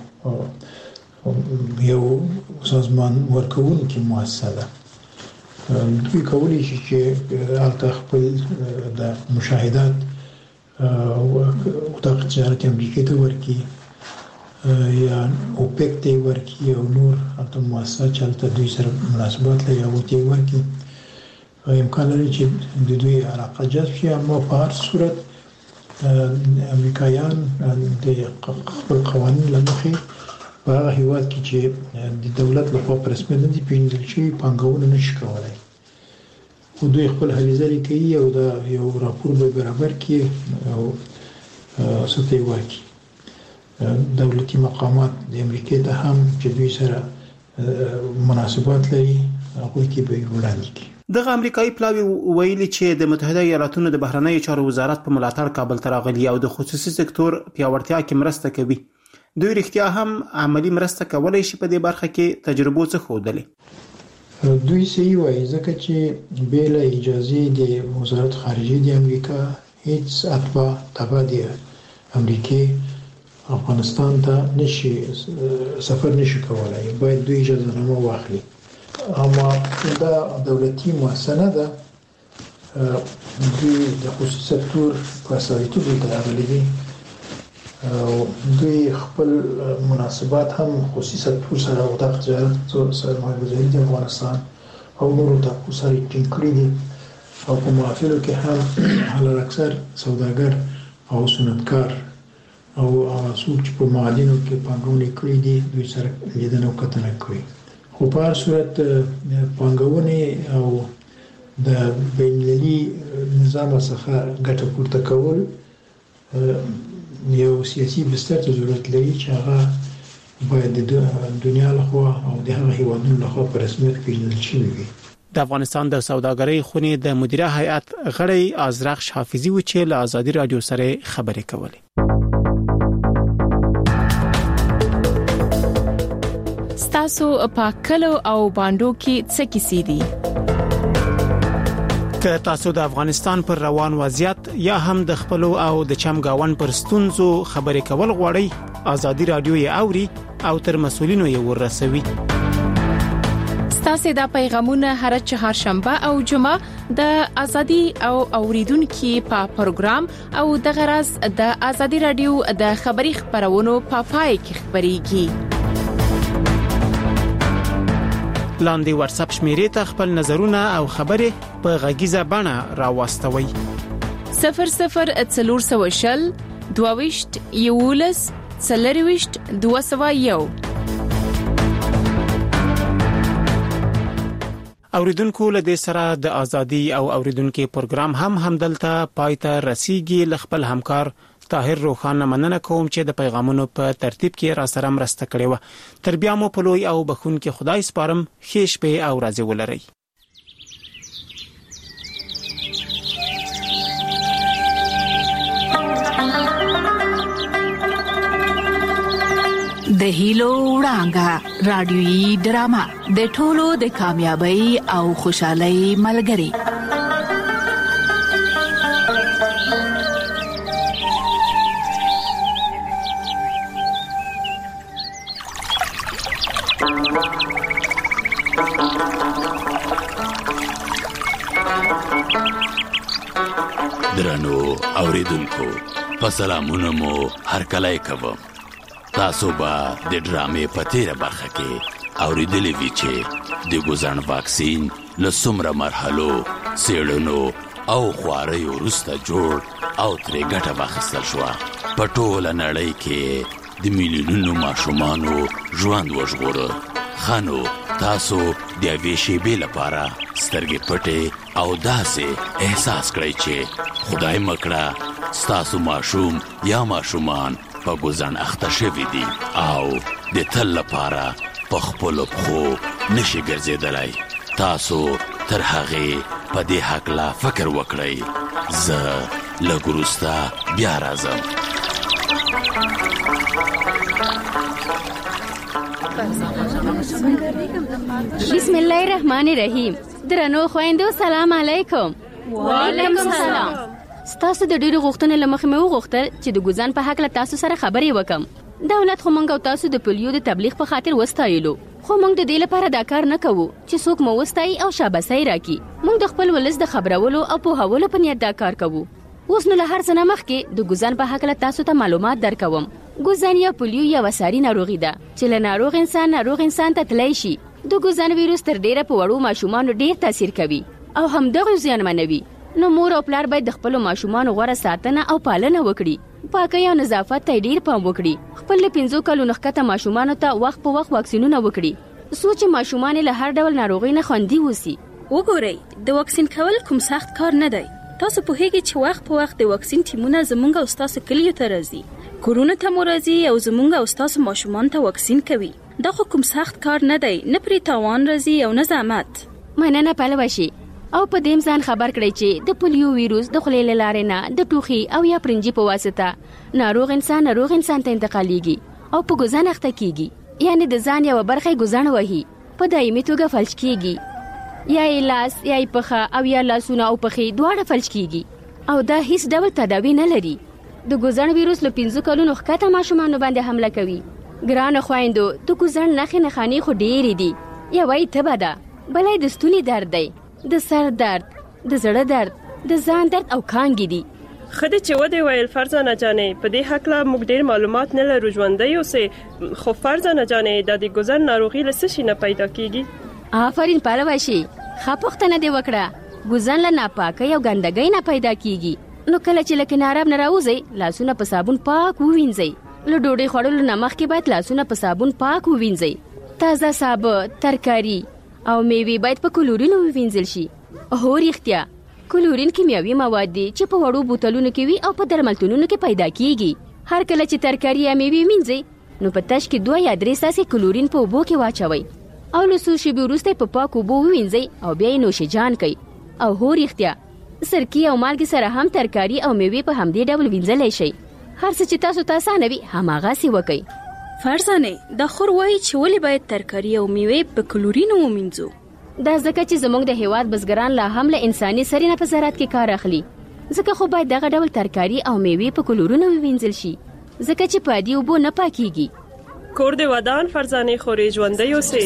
یو سازمان ورکوونکی مؤسسه ده. دوی کولی شي چې هلته خپل د مشاهدات او د تجارت امریکا ته ورکی یا اوپک ته ورکی او نور هلته مؤسسه چې هلته دوی سره مناسبات لري او ته ورکی. امکان لري چې د دوی علاقه جذب شي، اما په هر صورت امریکایان د خپل قوانین له مخې په هغه هیواد کې چې د دولت لخوا په رسمیت نه دي پیژندل شوي پانګونه نشي کولی. خو دوی خپل هلې ځلې کوي او دا یو راپور به برابر کړي او څه ته یې ورکړي. دولتي مقامات د امریکا ته هم چې دوی سره مناسبات لري هغوی کې به یې وړاندې کړي. دغه امریکایي پلاوي ویلي چې د متحده ایالاتونو د بهرنیو چارو وزارت په ملاتړ کابل ته راغلي او د خصوصي سکتور پیاوړتیا کې مرسته کوي. دوی رښتیا هم عملی مرسته کولای شي په دې برخه کې تجربو څخه ښودلې؟ دوی صحیح وایي ځکه چې بې له اجازې د وزارت خارجه د امریکا هیڅ اتباع تبع د امریکې افغانستان ته نشي سفر نشي کولای، باید دوی اجازه نامه واخلي. اما دا دولتي مؤسسه نه ده، دوی د خصوصي سکتور په اساسیتوب کې راغلي دي او دوی خپل مناسبات هم خصوصي سکتور سره او د تجارت سره مګزاري د افغانستان او نورو ټاپو سره ټینګ کړي دي او په محافلو کې هم حلال اکثر سوداګر او صنعتکار او څوک چې په معادنو کې پانګونه کړې دي دوی سره لیدنه او کتنه کوي. خو په هر صورت پانګونه او د بین‌المللي نظام څخه ګټه پورته کول یو سیاسي بستر ته ضرورت لري چې هغه باید د دنیا لخوا او د هغه هیوادونو لخوا په رسمیت پیژندل شوی وي. د افغانستان د سوداګرۍ خونې د مدیره هیئت غړی ازرخش حافظي و چې له ازادي رادیو سره خبرې کولې. ستاسو په کلو او باندو کې څه کیسې دي؟ که تاسو د افغانستان پر روان وضعیت یا هم د خپل او د چمګاون پر ستونزو خبرې کول غواړئ، ازادي رادیو یې اوري او تر مسولینو یې ورسوي. ستاسو د پیغامونه هر چهارشنبه او جمعه د ازادي او اوریدونکو په پروګرام او د غرض د ازادي رادیو د خبري خبرونو په پای کې خبريږي. لاندې واتس اپ شمیرې ته خپل نظرونه او خبرې په غږیزه بڼه راوستوي. صفر صفر څلور سوه شل دوه یولس څلرويشت دوه سوه یو. اوریدونکو له دې سره د ازادي او اوریدونکو پروګرام هم همدلته پایته رسیدي. خپل همکار طاهر روخان مننه کوم چې د پیغامونو په ترتیب کې را سره مرسته کړې و. تر بیا مو په لوی او بخون کې خدای سپارم. ښه شپه او ورځ ولرئ. د هیلو وړانګه رادیويي ډرامه د ټولو د کامیابی او خوشحالي ملګری. Thank you. درنو اوریدونکو په سلامونه مو هرکلی کوم. تاسو به د ډرامې په تیره برخه کې اوریدلی وي چې د ګوزن واکسین له څومره مرحلو څېړنو او خواریو وروسته جوړ او ترې ګټه واخیستل شوه. په ټوله نړۍ کې د میلیونونو ماشومانو ژوند وژغوره. ښه نو تاسو د یوې شېبې لپاره سترګې پټې او داسې احساس کړئ چې خدای مکړه ستاسو ماشوم یا ماشومان په ګوزن اخته شوي دي او د تل لپاره په خپلو پښو نشي ګرځېدلی. تاسو تر هغې په دې هکله فکر وکړئ. زه لږ وروسته بیا راځم. بسم الله الرحمن الرحیم. درنو خویندو سلام علیکم. وعلیکم السلام. ستاسو د ډیرو غوښتنې له مخې مې وغوښتل چې د ګوزن په هکله تاسو سره خبرې وکم. دولت خو موږ او تاسو د پولیو د تبلیغ په خاطر وستایلو، خو موږ د دې لپاره دا کار نه کوو چې څوک مو وستایي او شاباسي راکړي. موږ د خپل ولس د خبرولو او پوهولو په نیت دا کار کوو. اوس نو له هر څه نه مخکې د ګوزن په هکله تاسو ته معلومات درکوم. ګوزن یا پولیو یا وساري ناروغي ده چې له ناروغ انسان ناروغ انسان ته تللی شي. د ګوزن ویروس تر ډیره په وړو ماشومانو ډیر تاثیر کوي او همدغه زیانمنوي. نو مور او پلار باید د خپل ماشومانو غوړه ساتنه او پالنه وکړي. پاکي او نظافت ته ډیر پام وکړي. خپل پنځو کلونو ښکته ماشومانو ته وخت په وخت واکسینونه وکړي. سوچ ماشومان له هر ډول ناروغي نه خوندي وسی. وګورئ د واکسین کول کوم سخت کار نه دی. تاسو په هیڅ چې وخت په وخت د واکسین ټیمونه زمونږ او تاسو کلیو ته راځي. کورونه ته مو راځي او زمونږ او تاسو ماشومان ته واکسین کوي. دا خو کوم سخت کار نه دی، نه پرې تاوان راځي او نه زحمت. مننه پلوشي. او په دې ځان خبر کړئ چې د پولیو ویروس د خولې له لارې نه د ټوخي او یا پرنجي په واسطه ناروغ انسان ناروغ انسان ته انتقالېږي او په ګوزن اخته کیږي. یعنی د ځان یو برخه ګوزن وهي په دایمي توګه فلج کیږي، یا یې لاس یا یې پښه او یا لاسونه او پښې دواړه فلج کیږي او دا هیڅ ډول تداوی نه لري. د ګوزن ویروس له پنځو کلونو ښکته ماشومانو باندې حمله کوي. ګرانو خویندو د ګوزن نښې نښانې خو ډېرې دي. یوه یې تبه ده، بله یې د ستوني درد دی، د سر درد، د زړه درد، د ځان درد او کانګې دي. ښه دی چې ودې ویل فرزانه جانې. په دې هکله موږ ډېر معلومات نه لرو ژوندی اوسې، خو فرزانه جانې دا د ګوزن ناروغي له څه شي نه پیدا کیږي؟ آفرین پلوشي، ښه پوښتنه دې وکړه. ګوزن له ناپاکۍ او ګندګۍ نه پیدا کیږي. نو کله چې له کناراب نه راوځئ لاسونه په صابون پاک ووینځئ. له ډوډۍ خوړلو نه مخکې باید لاسونه په صابون پاک ووینځئ. تازه سابه، ترکاري او میوې باید په کلورینو ووینځل شي. هو رښتیا، کلورین کیمیاوي مواد دي چې په وړو بوتلونو کې وي او په درملتونونو کې پیدا کیږي. هر کله چې ترکاري یا میوې وینځئ نو په تش کې دوه یا درې څاڅکي کلورین په اوبو کې واچوئ او له څو شېبې وروسته په پاکو اوبو ووینځئ او بیا یې نوشجان کړئ. او هو رښتیا، سرکې او مالګې سره هم ترکاري او میوې په همدې ډول وینځلی شئ. هر څه چې تاسو ته اسانه وي هماغسې وکئ. فرزانه دا خور وایي چې ولې باید ترکاري او میوې په کلورینو ومینځو؟ دا ځکه چې زموږ د هیواد بزګران لا هم له انساني سرینه په زراعت کې کار اخلي. ځکه خو باید دغه ډول ترکاري او میوې په کلورینو ووینځل شي، ځکه چې په عادي اوبو نه پاکیږي. کور دې ودان فرزانه خورې ژوندی اوسې.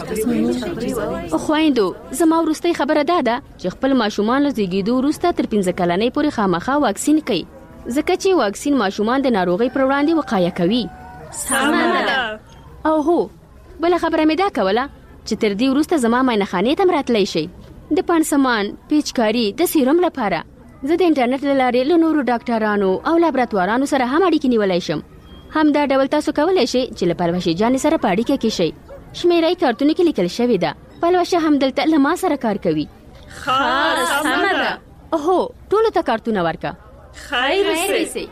خویندو زما وروستۍ خبره دا ده چې خپل ماشومان له زیږېدو وروسته تر پنځه کلنۍ پورې خامخا واکسین کړئ، ځکه چې واکسین ماشومان د ناروغۍ پر وړاندې وقایه کوي. سمه ده. او هو بله خبره مې دا کوله چې تر دې وروسته زما معاینخانې ته م راتلی شئ د پانسمان پیچکاري د سیروم لپاره. زه د انټرنیټ له لارې له نورو ډاکټرانو او لابراتوارانو سره هم اړیکې نیولی شم. همدا ډول تاسو کولی شئ چې له پلوشې جانې سره په اړیکه کې شئ. شمیره یې کارتونو کې لیکل شوې ده. پلوشه همدلته له ما سره کار کوي. ښه سمه ده. هو ټولو ته کارتونه ورکه. خیر اوسئ.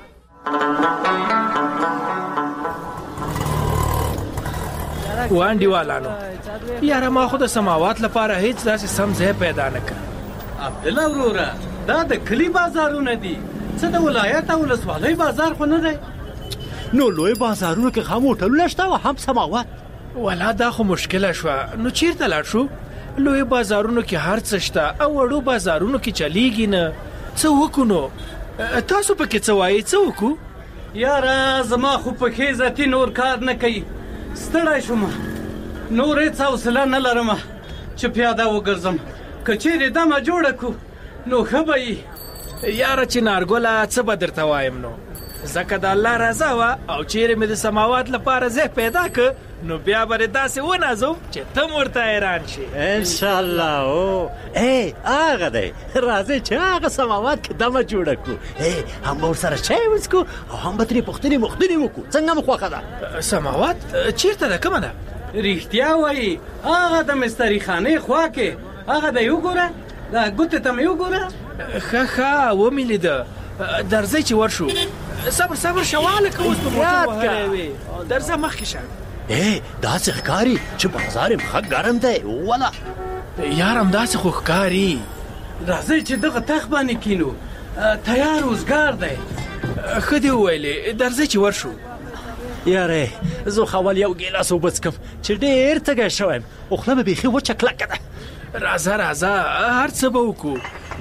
وانډیوالانو یاره ما خو د سماوات لپاره هیڅ داسې سم ځای پیدا نه کړ. عبدالله وروره دا د کلي بازارونه دي، څه د ولایت او ولسوالۍ بازار خو نه دی. نو لوی بازارونو کې هم هوټلونه شته او هم سماوات. ولا دا خو مشکله شوه. نو چیرته لاړ شو؟ لوی بازارونو کې هر څه شته او وړو بازارونو کې چلیږي نه. څه وکړو نو؟ تاسو پکې څه وایي؟ څه وکړو؟ یاره زما خو پکې ذاتي نور کار نه کوي، ستړی شوم، نور هېڅ حوصله نه لرم چې پیاده وګرځم. که چیرې دمه جوړه کړو نو ښه به وي. یاره چې نارګله څه به درته وایم نو ځکه د الله رضا وه او چیرې مې د سماوات لپاره ځای پیدا که نو بیا به داسې ونازم چې ته م ورته حیران شي انشاءالله او ای هغه دی راځئ چې هغه سماوات کې دمه جوړه کړو ای هم به ورسره چای وڅکو او هم به ترې پوښتنې مختنې وکړو څنګه مو خوښه ده سماوات چیرته ده کومه ده رښتیا وایي هغه د مستري خانې خوا کې هغه دی وګوره دا ګوتې ته مې وګوره ښه ښه ومې لیده درځئ چې ورشو صبر صبر شواله که اوس په موټر وهلی وې درځه مخکې شه ای داسې ښکاري چې بازار یې ښه ګرم دی وله یارم داسې خو ښکاري راځئ چې دغه تخت باندې کینو تیار اوزګار دی ښه دې وویلې درځئ چې ورشو یاره زه خو اول یو ګیلاس اوبه څکم چې ډېر تږی شوی یم او خوله مې بیخي وچه کلکه ده راځه راځه هر څه به وکړو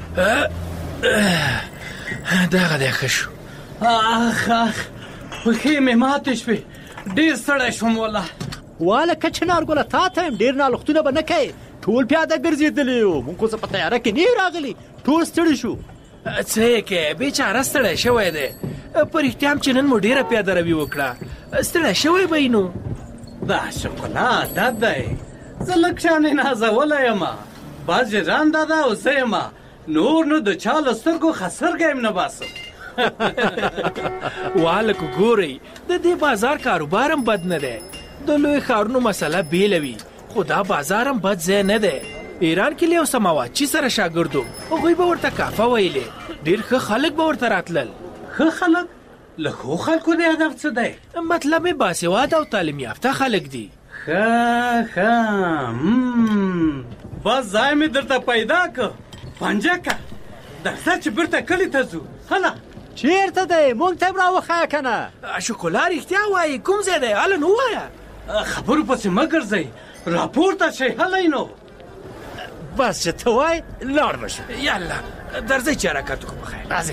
دغه دی ښه شو اخ اخ پښې مې ماتې شوې ډېر ستړی شوم والله واله که چې نارګله تا ته یم ډېر نالختونه به نه کوې ټول پیاده ګرځېدلي یو مونږ خو څه په تیاره کې نه یو راغلي ټول ستړي شو څه یې کوې بیچاره ستړی شوی دی په رښتیا هم چې نن مو ډېره پیاده روي وکړه ستړی شوی به یې نو دا شکلا عادت دی زه لږ شانې نازولی یم باز جران دادا او زه یم نور نو د چا له سترګو خسرګی یم نه باسم والکو ګورئ د دې بازار کاروبار هم بد نه دی د لوی ښارونو مسله بیله وي خو دا بازار هم بد ځای نه دی ایران کې له یو سماواتچي سره شاګرد وم هغوی به ورته کافه ویلې ډېر ښه خلک به ورته راتلل ښه خلک له ښو خلکو د هدف څه دی مطلب یې باسواده او تعلیم یافته خلک دي ښه ښه بس ځای مې درته پیدا که پنجه که درځه چې بیرته کلي ته ځو هله چیرته دی مونږ ته هم راوښیه که نه شکلا رښتیا وایي کوم ځای دی هله نو ووایه خبرو پسې مه ګرځئ راپورته شئ هلی نو بس چې ته وایې لاړ به شو یالا درځئ چې حرکت وکړو بخیر راځئ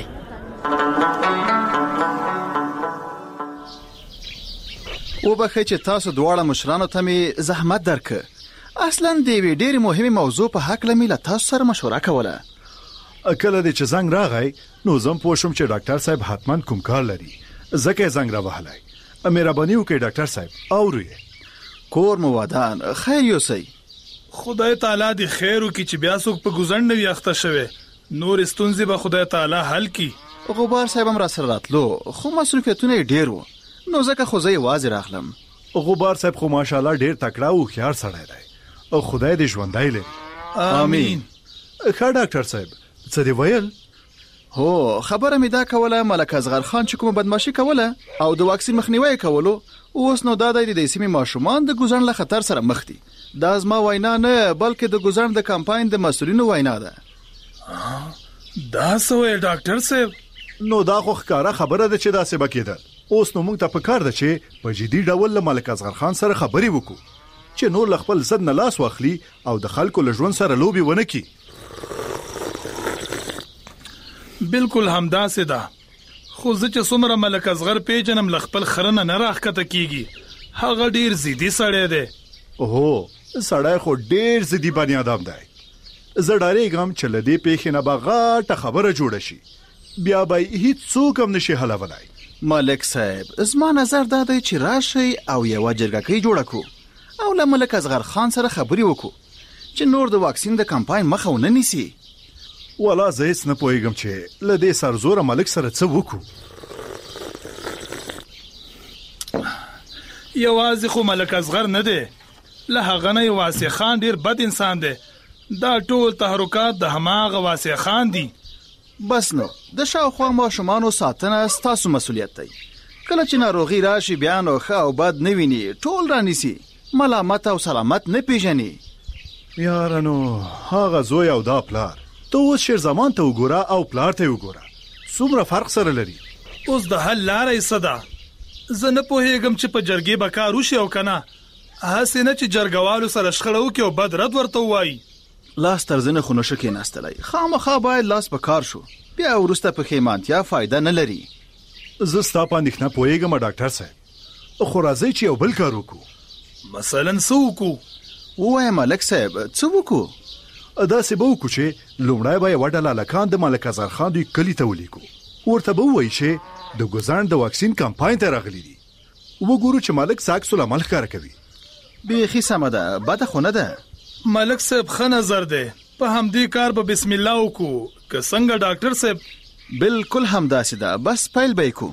وبخئ چې تاسو دواړه مشرانو ته مې زحمت درکه اصلا د یوې ډېرې مهمې موضوع په هکله مې له تاسو سره مشوره کوله کله دې چې زنګ راغی نو زه هم پوه شوم چې ډاکټر صاحب حتما کوم کار لري ځکه یې زنګ راوهلی مهرباني وکړئ ډاکټر صاحب اورو یې کور مو ودان خیر یوسئ خدای تعالی دې خیر وکړي چې بیا څوک په ګوزڼ نه وي اخته شوی نور ستونزې به خدای تعالی حل کړي غبار صاحب هم راسره راتلو خو مصروفیتونه یې ډېر وو نو ځکه خو زه یوازې راغلم غبار صاحب خو ماشاءالله ډېر تکړه او هوښیار سړی دی او خدای دې ژوندی لري آمین ښه ډاکټر صاحب څه دې ویل هو خبره مې دا کوله ملک اصغر خان چې کومه بدمعشي کوله او د واکسین مخنیوی کولو اوس نو دا د دې سیمې ماشومان د ګوزڼ له خطر سره مخ دي دا زما وینا نه بلکې د ګوزڼ د کمپاین د مسؤلینو وینا ده دا څه وایي ډاکټر صاحب نو دا خو ښکاره خبره ده چې داسې به کېدل اوس نو موږ ته پکار ده چې په جدي ډول له ملک اصغر خان سره خبرې وکړو چې نور له خپل ضد نه لاس واخلي او د خلکو له ژوند سره لوبې ونه کړي بالکل همداسې ده خو زه چې څومره ملک اصغر پیژنم له خپل خره نه نه راښکته کېږي هغه ډېر ضدي سړی دی هو سړی خو ډېر ضدي بني ادم دی زه ډارېږم چې له دې پیښې نه به غټه خبره جوړه شي بیا به هیڅ څوک هم نشي حلولی ملک صاحب زما نظر دا دی چې راشئ او یوه جرګکۍ جوړه کړو او له ملک اصغر خان سره خبرې وکړو چې نور د واکسین د کمپاین مخه ونه نیسي والا زه هیڅ نه پوهېږم چې له دې سرزوره ملک سره څه وکړو یوازې خو ملک اصغر نه دی له هغه نه یې واسع خان ډېر بد انسان دی دا ټول تحرکات د هماغه واسع خان دي بس نو د شاوخوا ماشومانو ساتنه ستاسو مسؤلیت دی کله چې ناروغي راشي بیا نو ښه او بد نه ویني ټول رانیسي ملامت او سلامت نه پیژني یاره نو هغه زوی او دا پلار ته اوس شیر زمان ته وګوره او پلار ته وګوره څومره فرق سره لري اوس د حل لاره یې څه ده زه نه پوهېږم چې په جرګې به کار وشي او که نه هسې نه چې جرګوالو سره شخړه وکړي او بد رد ورته ووایي لاس تر زنه خو نشه کېناستلی خامخا باید لاس په کار شو بیا وروسته پښیمانتیا فایده نه لري زه ستا په اندېښنه پوهېږم ډاکټر صاحب خو راځئ چې یو بل کار وکړو مثلا څه وکړو ووایه ملک صاحب څه وکړو دا څه به وکړو چې لومړی به یوه ډله هلکان د ملک اصغر خان دوی کلي ته ولیږو، ورته به ووایي چې د ګوزڼ د واکسین کمپاین ته راغلي دي، وګورو چې ملک څه عکس العمل ښکاره کوي. بیخي سمه ده، بده خو نه ده. ملک صاحب ښه نظر دی، په همدې کار به بسم الله وکړو که څنګه ډاکټر صاحب؟ بالکل همداسې ده، بس پیل به یې کړو.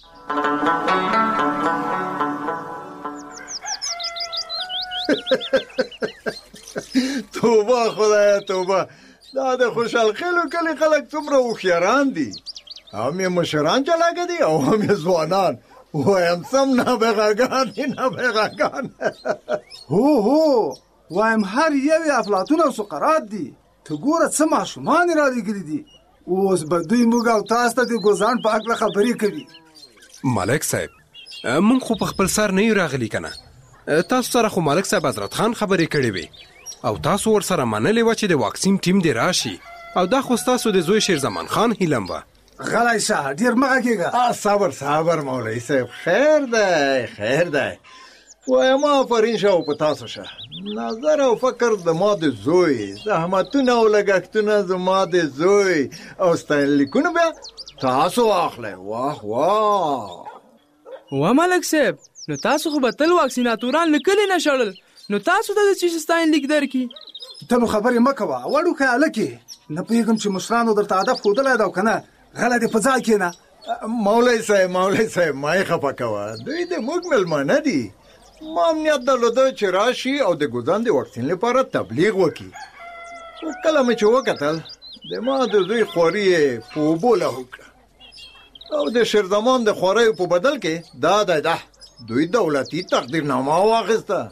توبه خدایا توبه، دا د خوشحال خیلو کلی خلک څومره هوښیاران دي، هم یې مشران چلاګه دي او هم یې ځوانان. وایم سم نابغاګان دي، نابغاګان. هو هو وایم هر یو افلاطون او سقراط دي. ته ګوره څه ماشومان را لېږلي دي، اوس به دوی موږ او تاسو ته د ګوزڼ په هکله خبرې کوي. ملک صاحب مونږ خو په خپل سر نه یو راغلي که نه، تاسو سره خو ملک صاحب حضرت خان خبرې کړې وې او تاسو ورسره منلې وه چې د واکسین ټیم دې راشي، او دا خو ستاسو د زوی شیر زمان خان هیلم وه. غلی شه، ډېر مه غږېږه. صبر صبر مولوي صاحب، خیر دی خیر دی. وایم آفرین شه او په تاسو شه. نظر او فکر د ما د زوی، زحمتونه او لګښتونه زما د زوی، او ستاینلیکونه بیا تاسو واخلئ. واه واه وا ملک صاحب، نو تاسو خو به تل واکسیناتوران له کلي نه شړل، نو تاسو ته د څه شي ستاینلیک درکړي؟ ته نو خبرې مه کوه، وړوکی هلکې، نه پوهېږم چې مشرانو درته هدف ښودلی ده او که نه. غلی دې په ځای کښېنه. مولوي صاحب مولوي صاحب ما یې خفه کوه، دوی د موږ مېلمانه دي. ما امنیت درلوده چې راشي او د ګوزڼ د واکسین لپاره تبلیغ وکړي. خو کله مې چې وکتل د ما د زوی خواري یې په اوبو لاهو کړه، او د شیرزمان د خواریو په بدل کې دا دی ده دوی دولتي تقدیرنامه واخیسته.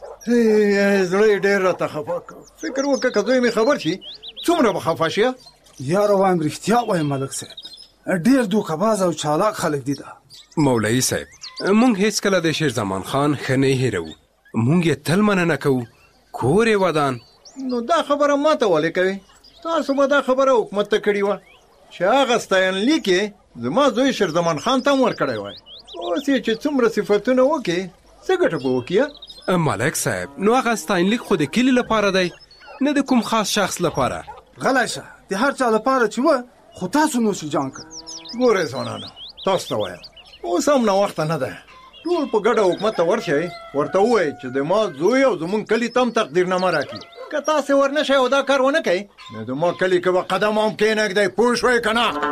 زړه یې ډېر راته خفه کړ. فکر وکړه که زوی مې خبر شي څومره به خفه شي. یاره وایم رښتیا وایم ملک صاحب، ډېر دوکهباز او چالاک خلک دي. ده مولوي صاحب مونږ هیڅ کله د شیر زمان خان ښه نه هېروو، مونږ یې تل مننه کوو، کور یې ودان. نو دا خبره ما ته ولې کوي؟ تاسو به دا خبره حکومت ته کړې وه چې هغه ستاینلیک یې زما زوی شیر زمان خان ته هم ورکړی وای. اوس یې چې څومره صفتونه وکړي څه ګټه به وکړي؟ ملک صاحب نو هغه ستاینلیک خو د کلي لپاره دی، نه د کوم خاص شخص لپاره. غلی شه، د هر چا لپاره چې وه، خو تاسو نو جان کړ. ګورئ ځوانانو، تاسو ته وایم اوس هم ناوخته نه ده، ټول په ګډه حکومت ته ورشئ، ورته ووایئ چې د ما زوی او زمونږ کلي ته هم تقدیرنامه راکړي. که تاسې ورنشئ او دا کار ونه کوئ، نو د ما کلي کې به قدم هم کښېنږدئ. پوه شوئ که نه؟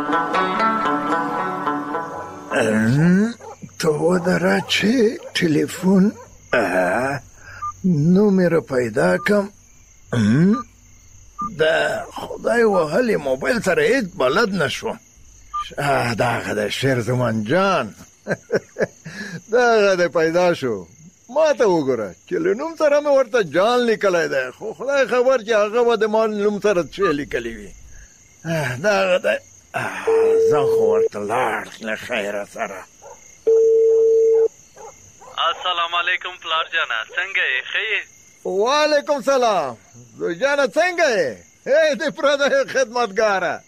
تو ودره چې ټلیفون نومره پیدا کم. د خدای وهلې موبایل سره هیڅ بلد نشوم. دغه د شیر زمان جان دغه د پیدا شو. ما ته وګوره چې له نوم سره مې ورته جان لیکلی دی، خو خدای خبر چې هغه به د ما نوم سره څه لیکلی وي. دغه دی، زه خو ورته لاړ له خیره سره. السلام علیکم پلار جانه، څنګه یې؟ ښه یې؟ وعلیکم سلام زوی جانه، څنګه یې؟ ای د پردیو خدمتګاره.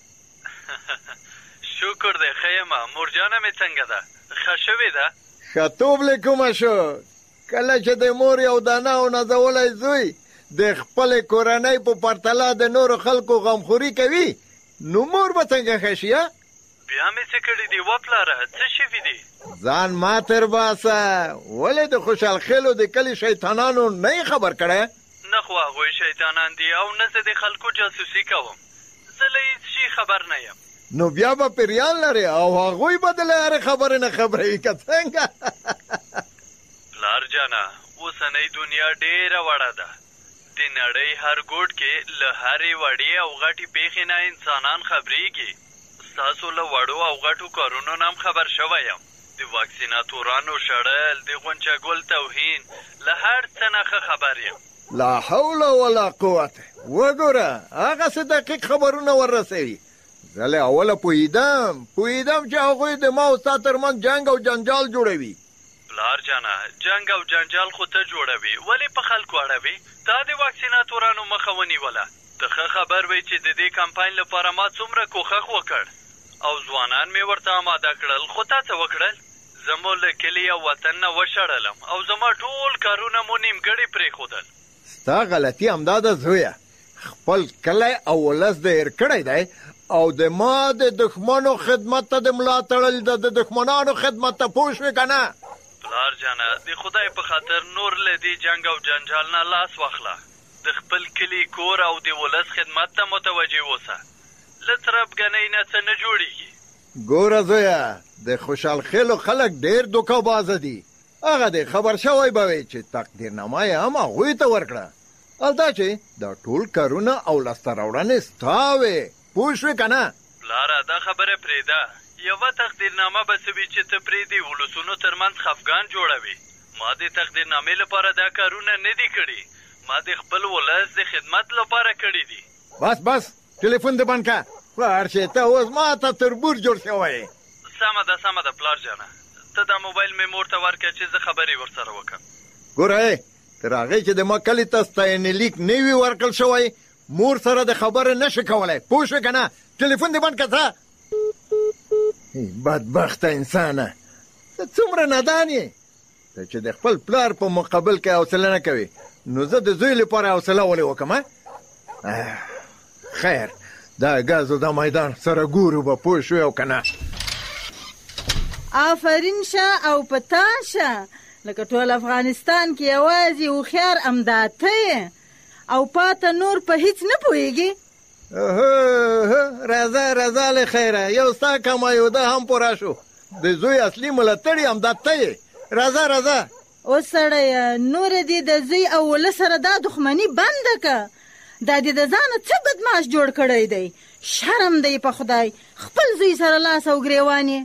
شکر دی ښه یم. مور جانه مې څنګه ده؟ ښه شوې ده؟ ښه توب له کومه شو. کله چې د مور یو دانه او نازولی زوی د خپلې کورنۍ په پرتله د نورو خلکو غمخوري کوي، نو مور به څنګه ښه شي؟ بیا مې څه کړي دي وا پلاره؟ څه شوي دي؟ ځان ما تر باسه. ولې د خوشحال خیلو د کلي شیطانانو نه یې خبر کړی؟ نه خو هغوی شیطانان دي او نه زه د خلکو جاسوسي کوم. زه له هېڅ شي خبر نه یم. نو بیا به پیریان لري او هغوی به د له هرې خبرې نه خبروي که څنګه؟ پلار جانه اوسنۍ دنیا ډېره وړه ده. د نړۍ هر ګوټ کې له هرې وړې او غټې پیښې نه انسانان خبرېږي. ستاسو له وړو او غټو کارونو نه هم خبر شوی یم. د واکسیناتورانو شړل، د غونچه ګل توهین، له هر څه نه ښه خبر یم. لا حول ولا قوت. وګوره هغسې دقیق خبرونه وررسوي. زه له اوله پوهېدم پوهېدم چې هغوی د ما او ستا ترمنځ جنګ او جنجال جوړوي. پلار جانه جنګ او جنجال خو ته جوړوي، ولې په خلکو اړوي؟ تا د واکسیناتورانو مخه ونیوله. ته ښه خبر وی چې د دې کمپاین لپاره ما څومره کوښښ وکړ او ځوانان مې ورته آماده کړل. خو تا څه وکړل؟ زه مو له کلي او وطن نه وشړلم او زما ټول کارونه مو نیمګړي پرېښودل. ستا غلطي همدا ده زویه. خپل کلی او ولس د هېر کړی دی او د ما د دښمنو خدمت ته د ملا تړل د دښمنانو خدمت ته پوه شوې که نه؟ پلار جانه د خدای په خاطر نور له دې جنګ او جنجال نه لاس واخله. د خپل کلي کور او د ولس خدمت ته متوجه اوسه. له تربګنۍ نه څه نه جوړېږي. ګوره زویه، د خوشحال خیلو خلک ډېر دوکهبازه دي. هغه دې خبر شوی به وي چې تقدیرنامه یې هم هغوی ته ورکړه، او دا چې دا ټول کارونه او لاسته راوړنې ستا وې. پوه شوې که نه؟ پلاره دا خبره پرېږده. یوه تقدیرنامه به څه وي چې ته پرې د ولسونو ترمنځ خفګان جوړوي. ما د تقدیرنامې لپاره دا کارونه نه دي کړي. ما د خپل ولس د خدمت لپاره کړي دي. بس بس ټلیفون دې بند کړه. پلار چې ته اوس ما ته تربور جوړ شوی. سمه ده سمه ده پلار جانه، ته دا موبایل مې مور ته ورکړه چې زه خبرې ورسره وکړم. ګوره تر هغې چې د ما کلي ته ستاینې لیک نه وي ورکړل شوی، مور سره د خبرې نه شي کولی. پوه شوې که نه؟ ټلیفون دې بند کړه. ته بدبخته انسانه، ته څومره نادان یې. ته چې د خپل پلار په مقابل کې حوصله نه کوي، نو زه د زوی لپاره حوصله ولې وکړم؟ خیر دا ګاز او دا میدان سره ګورو به. پوه شوې او که نه؟ آفرین شه او پتا شه، لکه ټول افغانستان کې یوازې هوښیار همدا ته یې او پاته نور په هیڅ نه پوهېږي. راځه راځه له خیره، یو ستا کمایوده هم پوره شو. د زوی اصلي ملاتړی همدا ته یې. راځه راځه. اوس سړیه نوره دې د زوی او ولس سره دا دښمني بنده که. دا دې د ځانه څه بدماش جوړ کړی دی. شرم دی په خدای، خپل زوی سره لاس او ګریوان یې.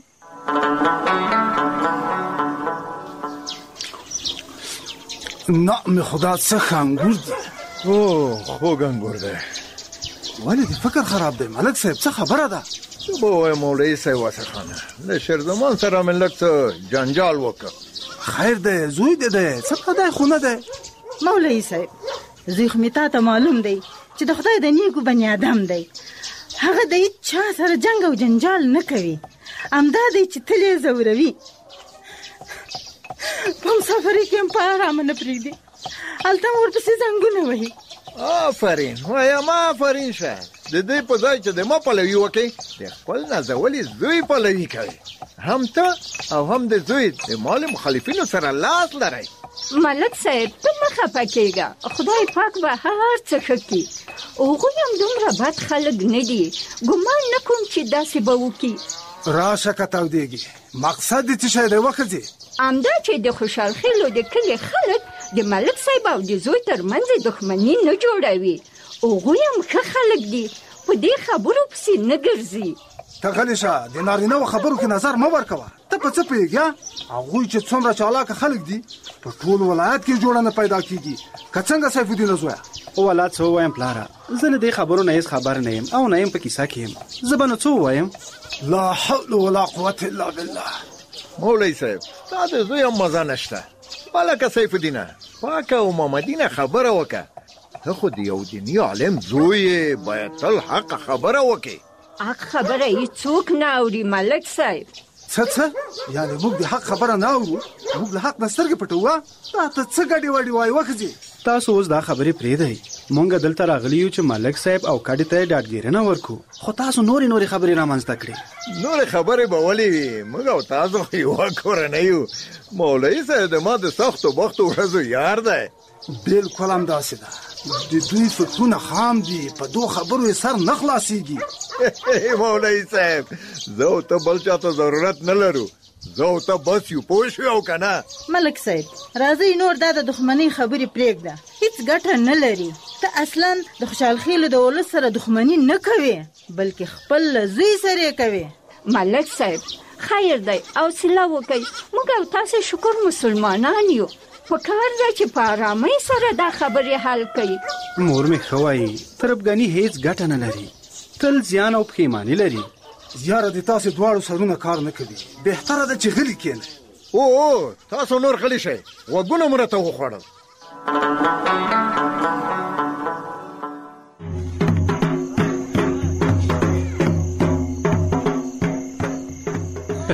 نعم خدا څه ښه انګور دی. او خوږ انګور دی. ولې دې فکر خراب دی ملک صاحب؟ څه خبره ده؟ څه به ووایم مولوي صاحب واسخانه، له شیرزمان سره مې لږ څه جنجال وکړ. خیر دی، زوی دې دی، څه پدای خو نه دی. مولوي صاحب زوی خو مې تا ته معلوم دی چې د خدای د نیکو بني آدم دی. هغه د هیڅ چا سره جنګ او جنجال نه کوي. همدا دی چې تل یې ځوروي. په مسافرۍ کې هم په ارامه نه پرېږدي، هلته هم ورپسې زنګونه وهي. آفرین وایم آفرین شه. د دې په ځای چې د ما پلوي وکړي، د خپل نازولي زوی پلوي کوي. هم ته او هم د زوی د مال مخالفینو سره لاس لرئ. ملک صاحب ته مه خفه کېږه، خدای پاک به هر څه ښه کړي. هغوی هم دومره بد خلک نه دي، ګمان نه کوم چې داسې به وکړي. راشه که تودېږي، مقصد دې څه شی دی وښځې؟ همدا چې د خوشحال خیلو د کلي خلک د ملک صاحب او د زوی ترمنځ دښمني نه جوړوي. هغوی هم ښه خلک دي، په دې خبرو پسې نه ګرځي. ته غلې شه، د نارینهو خبرو کې نظر مه ورکوه. ته په څه پوهېږې؟ هغوی چې څومره چالاکه خلک دي، په ټول ولایت کې جوړه نه پیدا کېږي. که څنګه سیف الدین زویه؟ والا څه ووایم پلاره، زه له دې خبرو نه هېڅ خبر نه یم او نه یم په کیسه کې یم. زه به نو څه ووایم؟ لا حول ولا قوة الا بالله. مولوي صاحب تا د زوی هم مزه نشته. ملکه سیف الدینه پاکه او محمدینه خبره وکړه. ته خو د یو دیني عالم زوی یې، باید تل حق خبره وکړې. حق خبره یې څوک نه اوري ملک صاحب. څه څه؟ یعنې موږ د حق خبره نه اورو؟ موږ له حق نه سترګې پټوو؟ دا ته څه ګډې وډې وایې وښځې؟ تاسو اوس دا خبرې پرېږدئ. مونږ دلته راغلي یو چې ملک صاحب او کډې ته یې ډاډګیرنه ورکړو، خو تاسو نورې نورې خبرې رامنځته کړې. نورې خبرې به ولې وي؟ موږ او تاسو خو یوه کورنۍ یو. مولوي صاحب د ما د سختو بختو ورځو یار دی. بلکل همداسې ده. د دوی فکرونه خام دي، په دو خبرو یې سر نه خلاصېږي. مولوي صاحب زه او ته بل چا ته ضرورت نه لرو، زه او ته بس یو. پوه شوې او که نه؟ ملک صاحب راځئ نور دا د دښمنۍ خبرې پرېږده، هیڅ ګټه نه لري. ته اصلا د خوشحال خیلو د ولس سره دښمني نه کوې، بلکې خپل له زوی سره یې کوې. ملک صاحب خیر دی، حوصله وکئ. موږ او تاسې شکر مسلمانان یو، په کار ده چې په ارامۍ سره دا خبرې حل کړي. مور مې ښه وایي، تربګني هیڅ ګټه نه لري، تل زیان او پښیماني لري. یاره د تاسې دواړو سرونه کار نه کوي، بهتره ده چې غلي کښېنئ. او او تاسو نور غلي شئ، غوږونه مو راته وخوړل.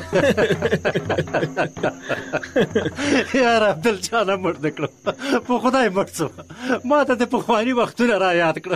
یار عبدالجانه مړ نه کړم، په خدای مړ شوم، ما ته د پخواني وختونه را یاد کړه.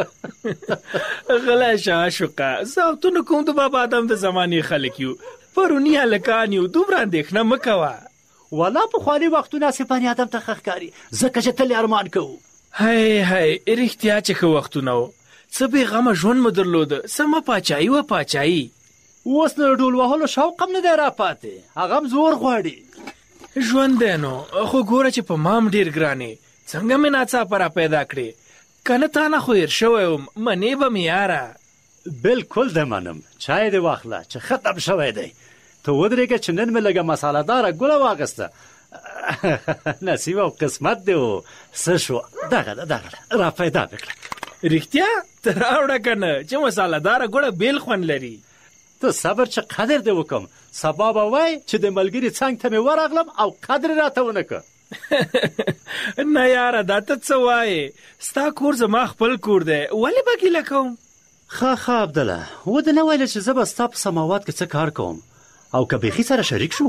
غلی شه عاشقه، زاوتونه کوم د بابا آدم د زمانې خلک یو، پروني هلکان یو، دومره اندېښنه مه کوه. والله پخواني وختونه آصف بني آدم ته ښه ښکاري، ځکه چې تل ارمان کوو. هی هی رښتیا چې ښه وختونه و، څه بېغمه ژوند مو درلوده، سمه پاچاهي وه پاچاهي. اوس نو ډول وهلو شوق هم نه دی را پاتې، هغه هم زور غواړي. ژوند دی نو، خو ګوره چې په مام ډېر ګرانې، څنګه مې ناڅاپه را پیدا کړې، که نه تا نه خو هېر شوی وم، منې به مې یاره. بلکل دې منم، چای دې واخله چې ختم شوی دی. ته ودرېږه چې نن مې لږه مساله داره ګوله واخیسته. نصیب او قسمت دی و څه شو، دغه ده دغه ده را پیدا مې کړه. رښتیا ته راوړه که نه چې مساله داره ګوړه بیل خوند لري. ته صبر چې قدر دې وکم، سبا به وای چې د ملګري څنګ ته مې ورغلم او قدر یې راته ونه که. نه یاره دا ته څه وایې، ستا کور زما خپل کور دی، ولې به ګیله کوم؟ ښه ښه عبدله، ودې نه ویله چې زه به ستا په سماوات کې څه کار کوم او که بیخي سره شریک شو.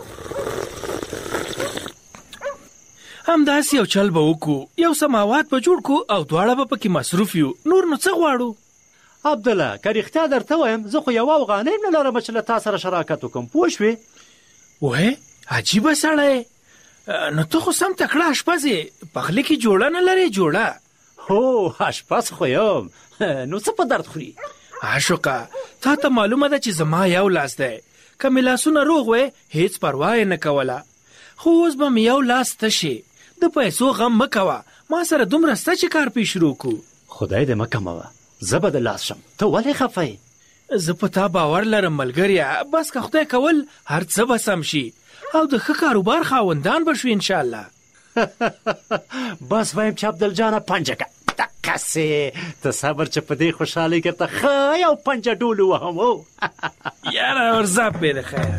همداسې یو چل به وکړو، یو سماوات به جوړ کړو او دواړه به پکې مصروف یو، نور نو څه غواړو؟ عبدله که رښتیا درته وایم، زه خو یوه افغانۍ هم نه لرم چې له تا سره شراکت وکړم، پوه شوې؟ وې عجیبه سړی، نو ته خو سم تکړه اشپز یې، پخلي کې جوړه نه لرې جوړه؟ هو اشپز خو یم، نو څه په درد خوري؟ عاشقه تا ته معلومه ده چې زما یو لاس دی، که مې لاسونه روغ وی هیڅ پروا یې نه کوله، خو اوس به مې یو لاس تشي، د پیسو غم مه کوه، ما سره دومره سته چې کار پې شروع کړو. خدای دې مه کموه، زه به د لاس شم، ته ولې خفه یې؟ زه په تا باور لرم ملګریه، بس که خدای کول هر څه به سم شي او د ښه کاروبار خاوندان به شو انشاءالله. بس وایم چې عبدالجانه پنجه که دقسې، ته صبر چې په دې خوشحالۍ کې ته ښه یو پنجه ډول وهم. و یاره ورځه پې د خیر.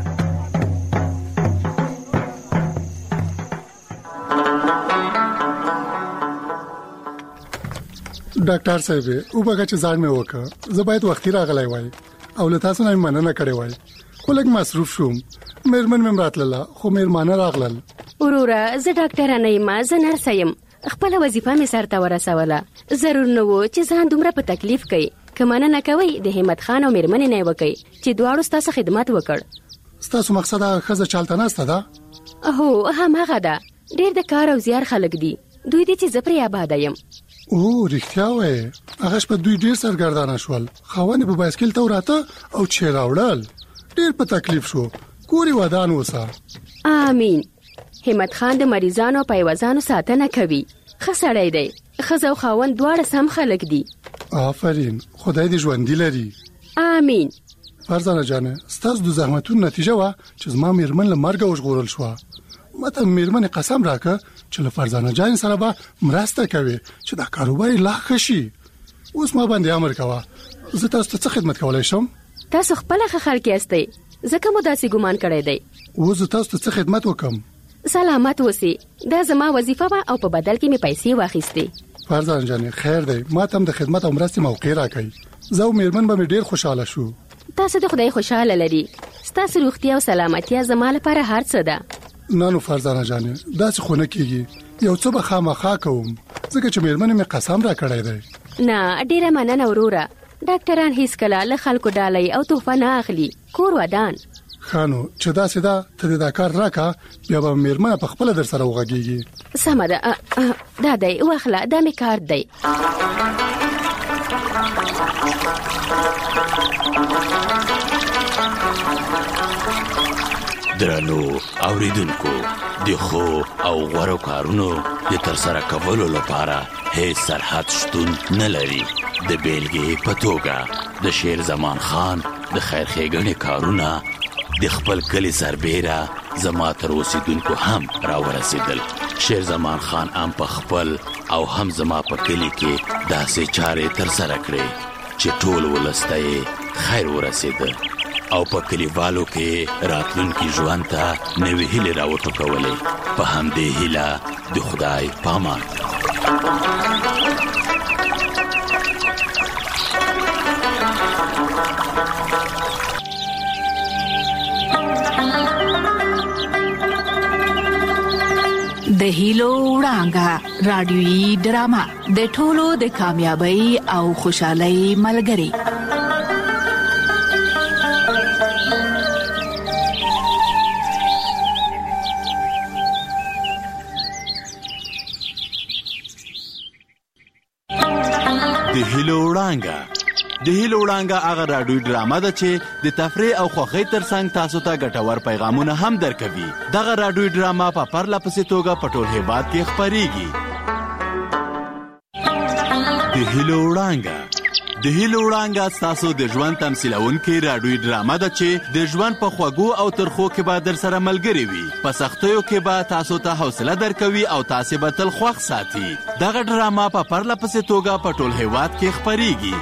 ډاکټر صاحب وبګه چې ځان مې وکړ، زه باید وختي راغلی وای او له تاسو نه مې مننه کړې وای، خو لږ مصروف شوم، مېرمن مې راتلله خو مېرمانه راغلل. وروره زه ډاکټره نه یم، زه نرسه یم، خپله وظیفه مې سرته ورسوله، ضرور نه و چې ځان دومره په تکلیف کوي، که مننه کوئ د همت خان او مېرمنې نه یې وکئ چې دواړو ستاسو خدمت وکړ. ستاسو مقصد هغه ښځه چالته ناسته ده؟ هو هماغه ده، ډېر د کار او زیار خلک دي، دوی دي چې زه پرې آباده یم. او رښتیا وایې، هغه شپه دوی ډېر سرګردانه شول، خاوند یې په بایسکل ته وراته او چې راوړل، ډېر په تکلیف شو، کور یې ودان اوسه. آمین. همت خان د مریضانو او پیوزانو ساتنه کوي، ښه سړی دی، ښځه او خاوند دواړه سم خلک دي. آفرین، خدای دې ژوندي لري. آمین. فرزانه جانه، ستاسو د زحمتونو نتیجه وه چې زما مېرمن له مرګه وژغورل شوه. ماته مېرمنې قسم راکړه چې له فرزانه جان سره به مرسته کوي چې دا کاروبار یې لا ښه شي. اوس ما باندې امر کوه، زه تاسو ته څه خدمت کولی شم؟ تاسو خپله ښه خلک یاستئ، ځکه مو داسې ګمان کړی دی. اوس زه تاسو ته څه خدمت وکړم؟ سلامت اوسئ، دا زما وظیفه وه او په بدل کې مې پیسې واخیستې. فرزانه جانې خیر دی، ما ته هم د خدمت او مرستې موقع راکړئ، زه او مېرمن به مې ډېر خوشحاله شو. تاسو د خدای خوشحاله لري، ستاسو روغتیا او سلامتیا زما لپاره هر څه ده. نه نو فرزانه جانې، داسې خو نه کېږي، یو څه به خامخا کوم، ځکه چې مېرمنې مې قسم راکړی دی. نه ډېره مننه وروره، ډاکټران هیڅکله له خلکو ډالۍ او تحفه نه اخلي، کور ودان. ښه نو چې داسې ده، ته دې دا کار راکړه، بیا به مېرمنه په خپله در سره وغږېږي. سمه ده، دا دی واخله، دا مې کارت دی. درنو اوریدونکو، د ښو او غوره کارونو د ترسره کولو لپاره هیڅ سرحد شتون نه لري. د بیلګې په توګه د شیر زمان خان د خیر ښېګڼې کارونه د خپل کلي سربیره زما تر اوسیدونکو هم راورسېدل. شیر زمان خان هم په خپل او هم زما په کلي کې داسې چارې ترسره کړې چې ټول ولس ته یې خیر ورسېده او په کلیوالو کې راتلونکي ژوند ته نوې هیلې راوټوکولې. په همدې هیله د خدای پامان. د هیلو وړانګه رادیويي ډرامه د ټولو د کامیابی او خوشحالۍ ملګری. د هیلو وړانګه د هیلو وړانګه هغه رادیوي ډرامه ده چې د تفریح او خوښۍ ترڅنګ تاسو ته ګټور پیغامونه هم درکوي. دغه رادیوي ډرامه په پرله پسې توګه په ټول هېواد کې خپرېږي. د هیلو وړانګه د هیلو وړانګه ستاسو د ژوند تمثیلونکې رادیوي ډرامه ده چې د ژوند په خوږو او ترخو کې به در سره ملګرې وي. په سختیو کې به تاسو ته حوصله درکوي او تاسې به تل خوښ ساتي. دغه ډرامه په پرله پسې توګه په ټول هېواد کې خپرېږي.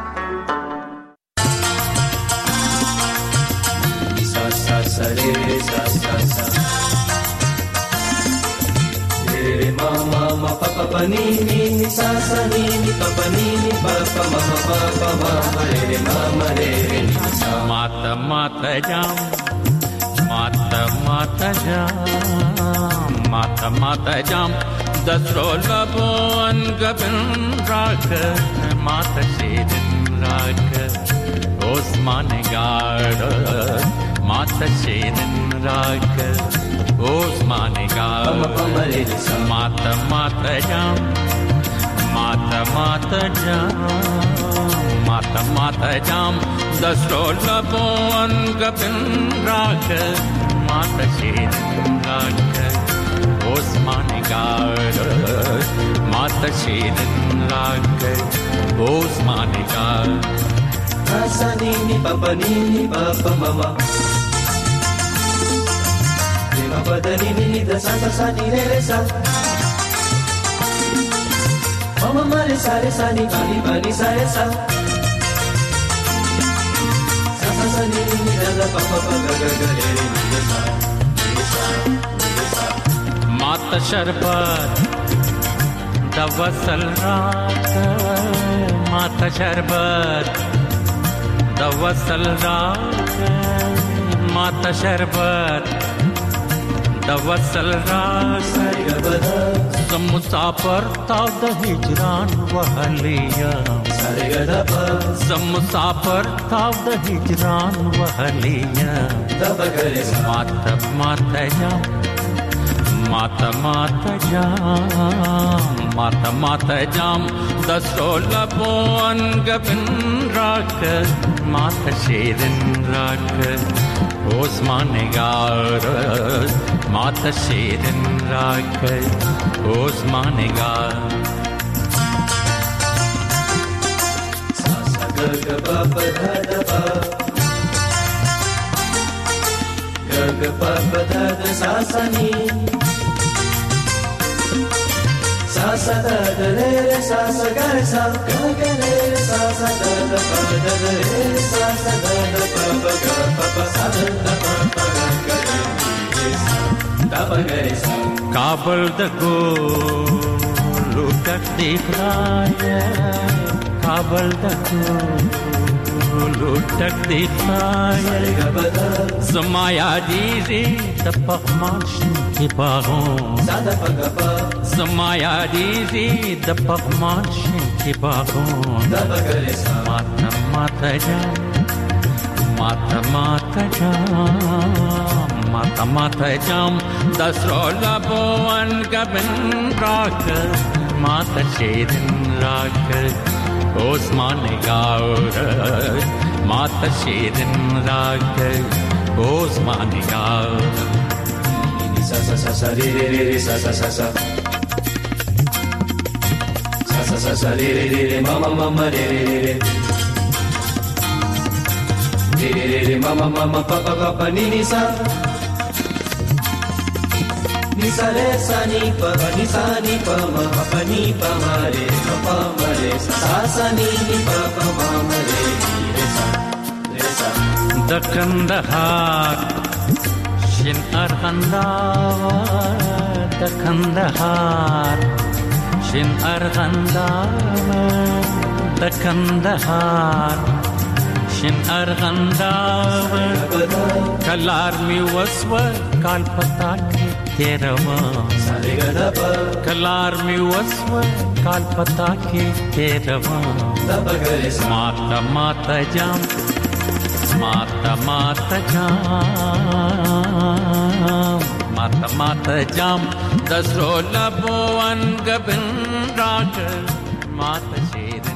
माता माता जाम माता माता जाम माता माता जाम दसरो लबोन गबन राख माता शेरन राख ओस्मान गाड़ माता शेरन राख ओस्मान गाड़ माता माता जाम माता माता जाम माता माता जाम दसरो लबोन गबन राख माता शेरन राख ओस्मान गाड़ माता शेरन राख ओस्मान गाड़ Sani ni papa ni ni papa mama ni papa da ni ni da sa sa sa ni re re sa mama ma re sa re sa ni pa ni pa ni sa re sa sa sa sa ni ni da da papa pa ga ga ga re re ni da sa ni sa ni sa mata sharbat da wasal raat mata sharbat د وصل راک ماتا شربت د وصل راک زم مسافر تا د هجران وهلیا زم مسافر تا د هجران وهلیا ماتا ماتا جام माता माता जाम माता माता जाम दसरो लबोन गबन राख माता शेरन राख ओस्मान गाड़ माता शेरन राख ओस्मान गाड़ सा सा ग ग प प ध ध प ग ग प प ध ध सा सा नी sa sa da da re re sa sa ga re sa ga ga re re sa sa da da pa da da re sa sa da da pa pa ga pa pa sa da da pa pa ga ga re sa da pa ga re sa Kabul द गो लुटक दिखाया काबल द गो लुटक दिखाया समाया दीजी तपखमाश की बागों समाया दीजी तपखमाश की बागों माता माता जाम माता माता जाम माता माता जाम दसरो लबोन गबन राख माता शेरन राख ओस्मान गाड़ माता शेरन राख ओस्मान गाड़ सा सा सा सा रे रे रे सा सा सा सा सा सा सा सा रे रे रे मामा मामा रे रे रे रे रे रे मामा मामा पापा पापा नी नी सा नी सा रे सा नी पा नी सा नी पा मा पा नी पा मा रे पा मा रे सा सा नी नी पा पा मा मा रे रे सा रे सा दकंदहार शिन अरगंदावर दकंदहार शिन अरगंदावर दकंदहार शिन अरगंदावर कलार मी वस्व काल पता के تیروان کلار می وسو کال پتا کې تیروان ماتا ماتا جام ماتا ماتا جام ماتا ماتا جام دسرو لبو انگبن راک ماتا شیر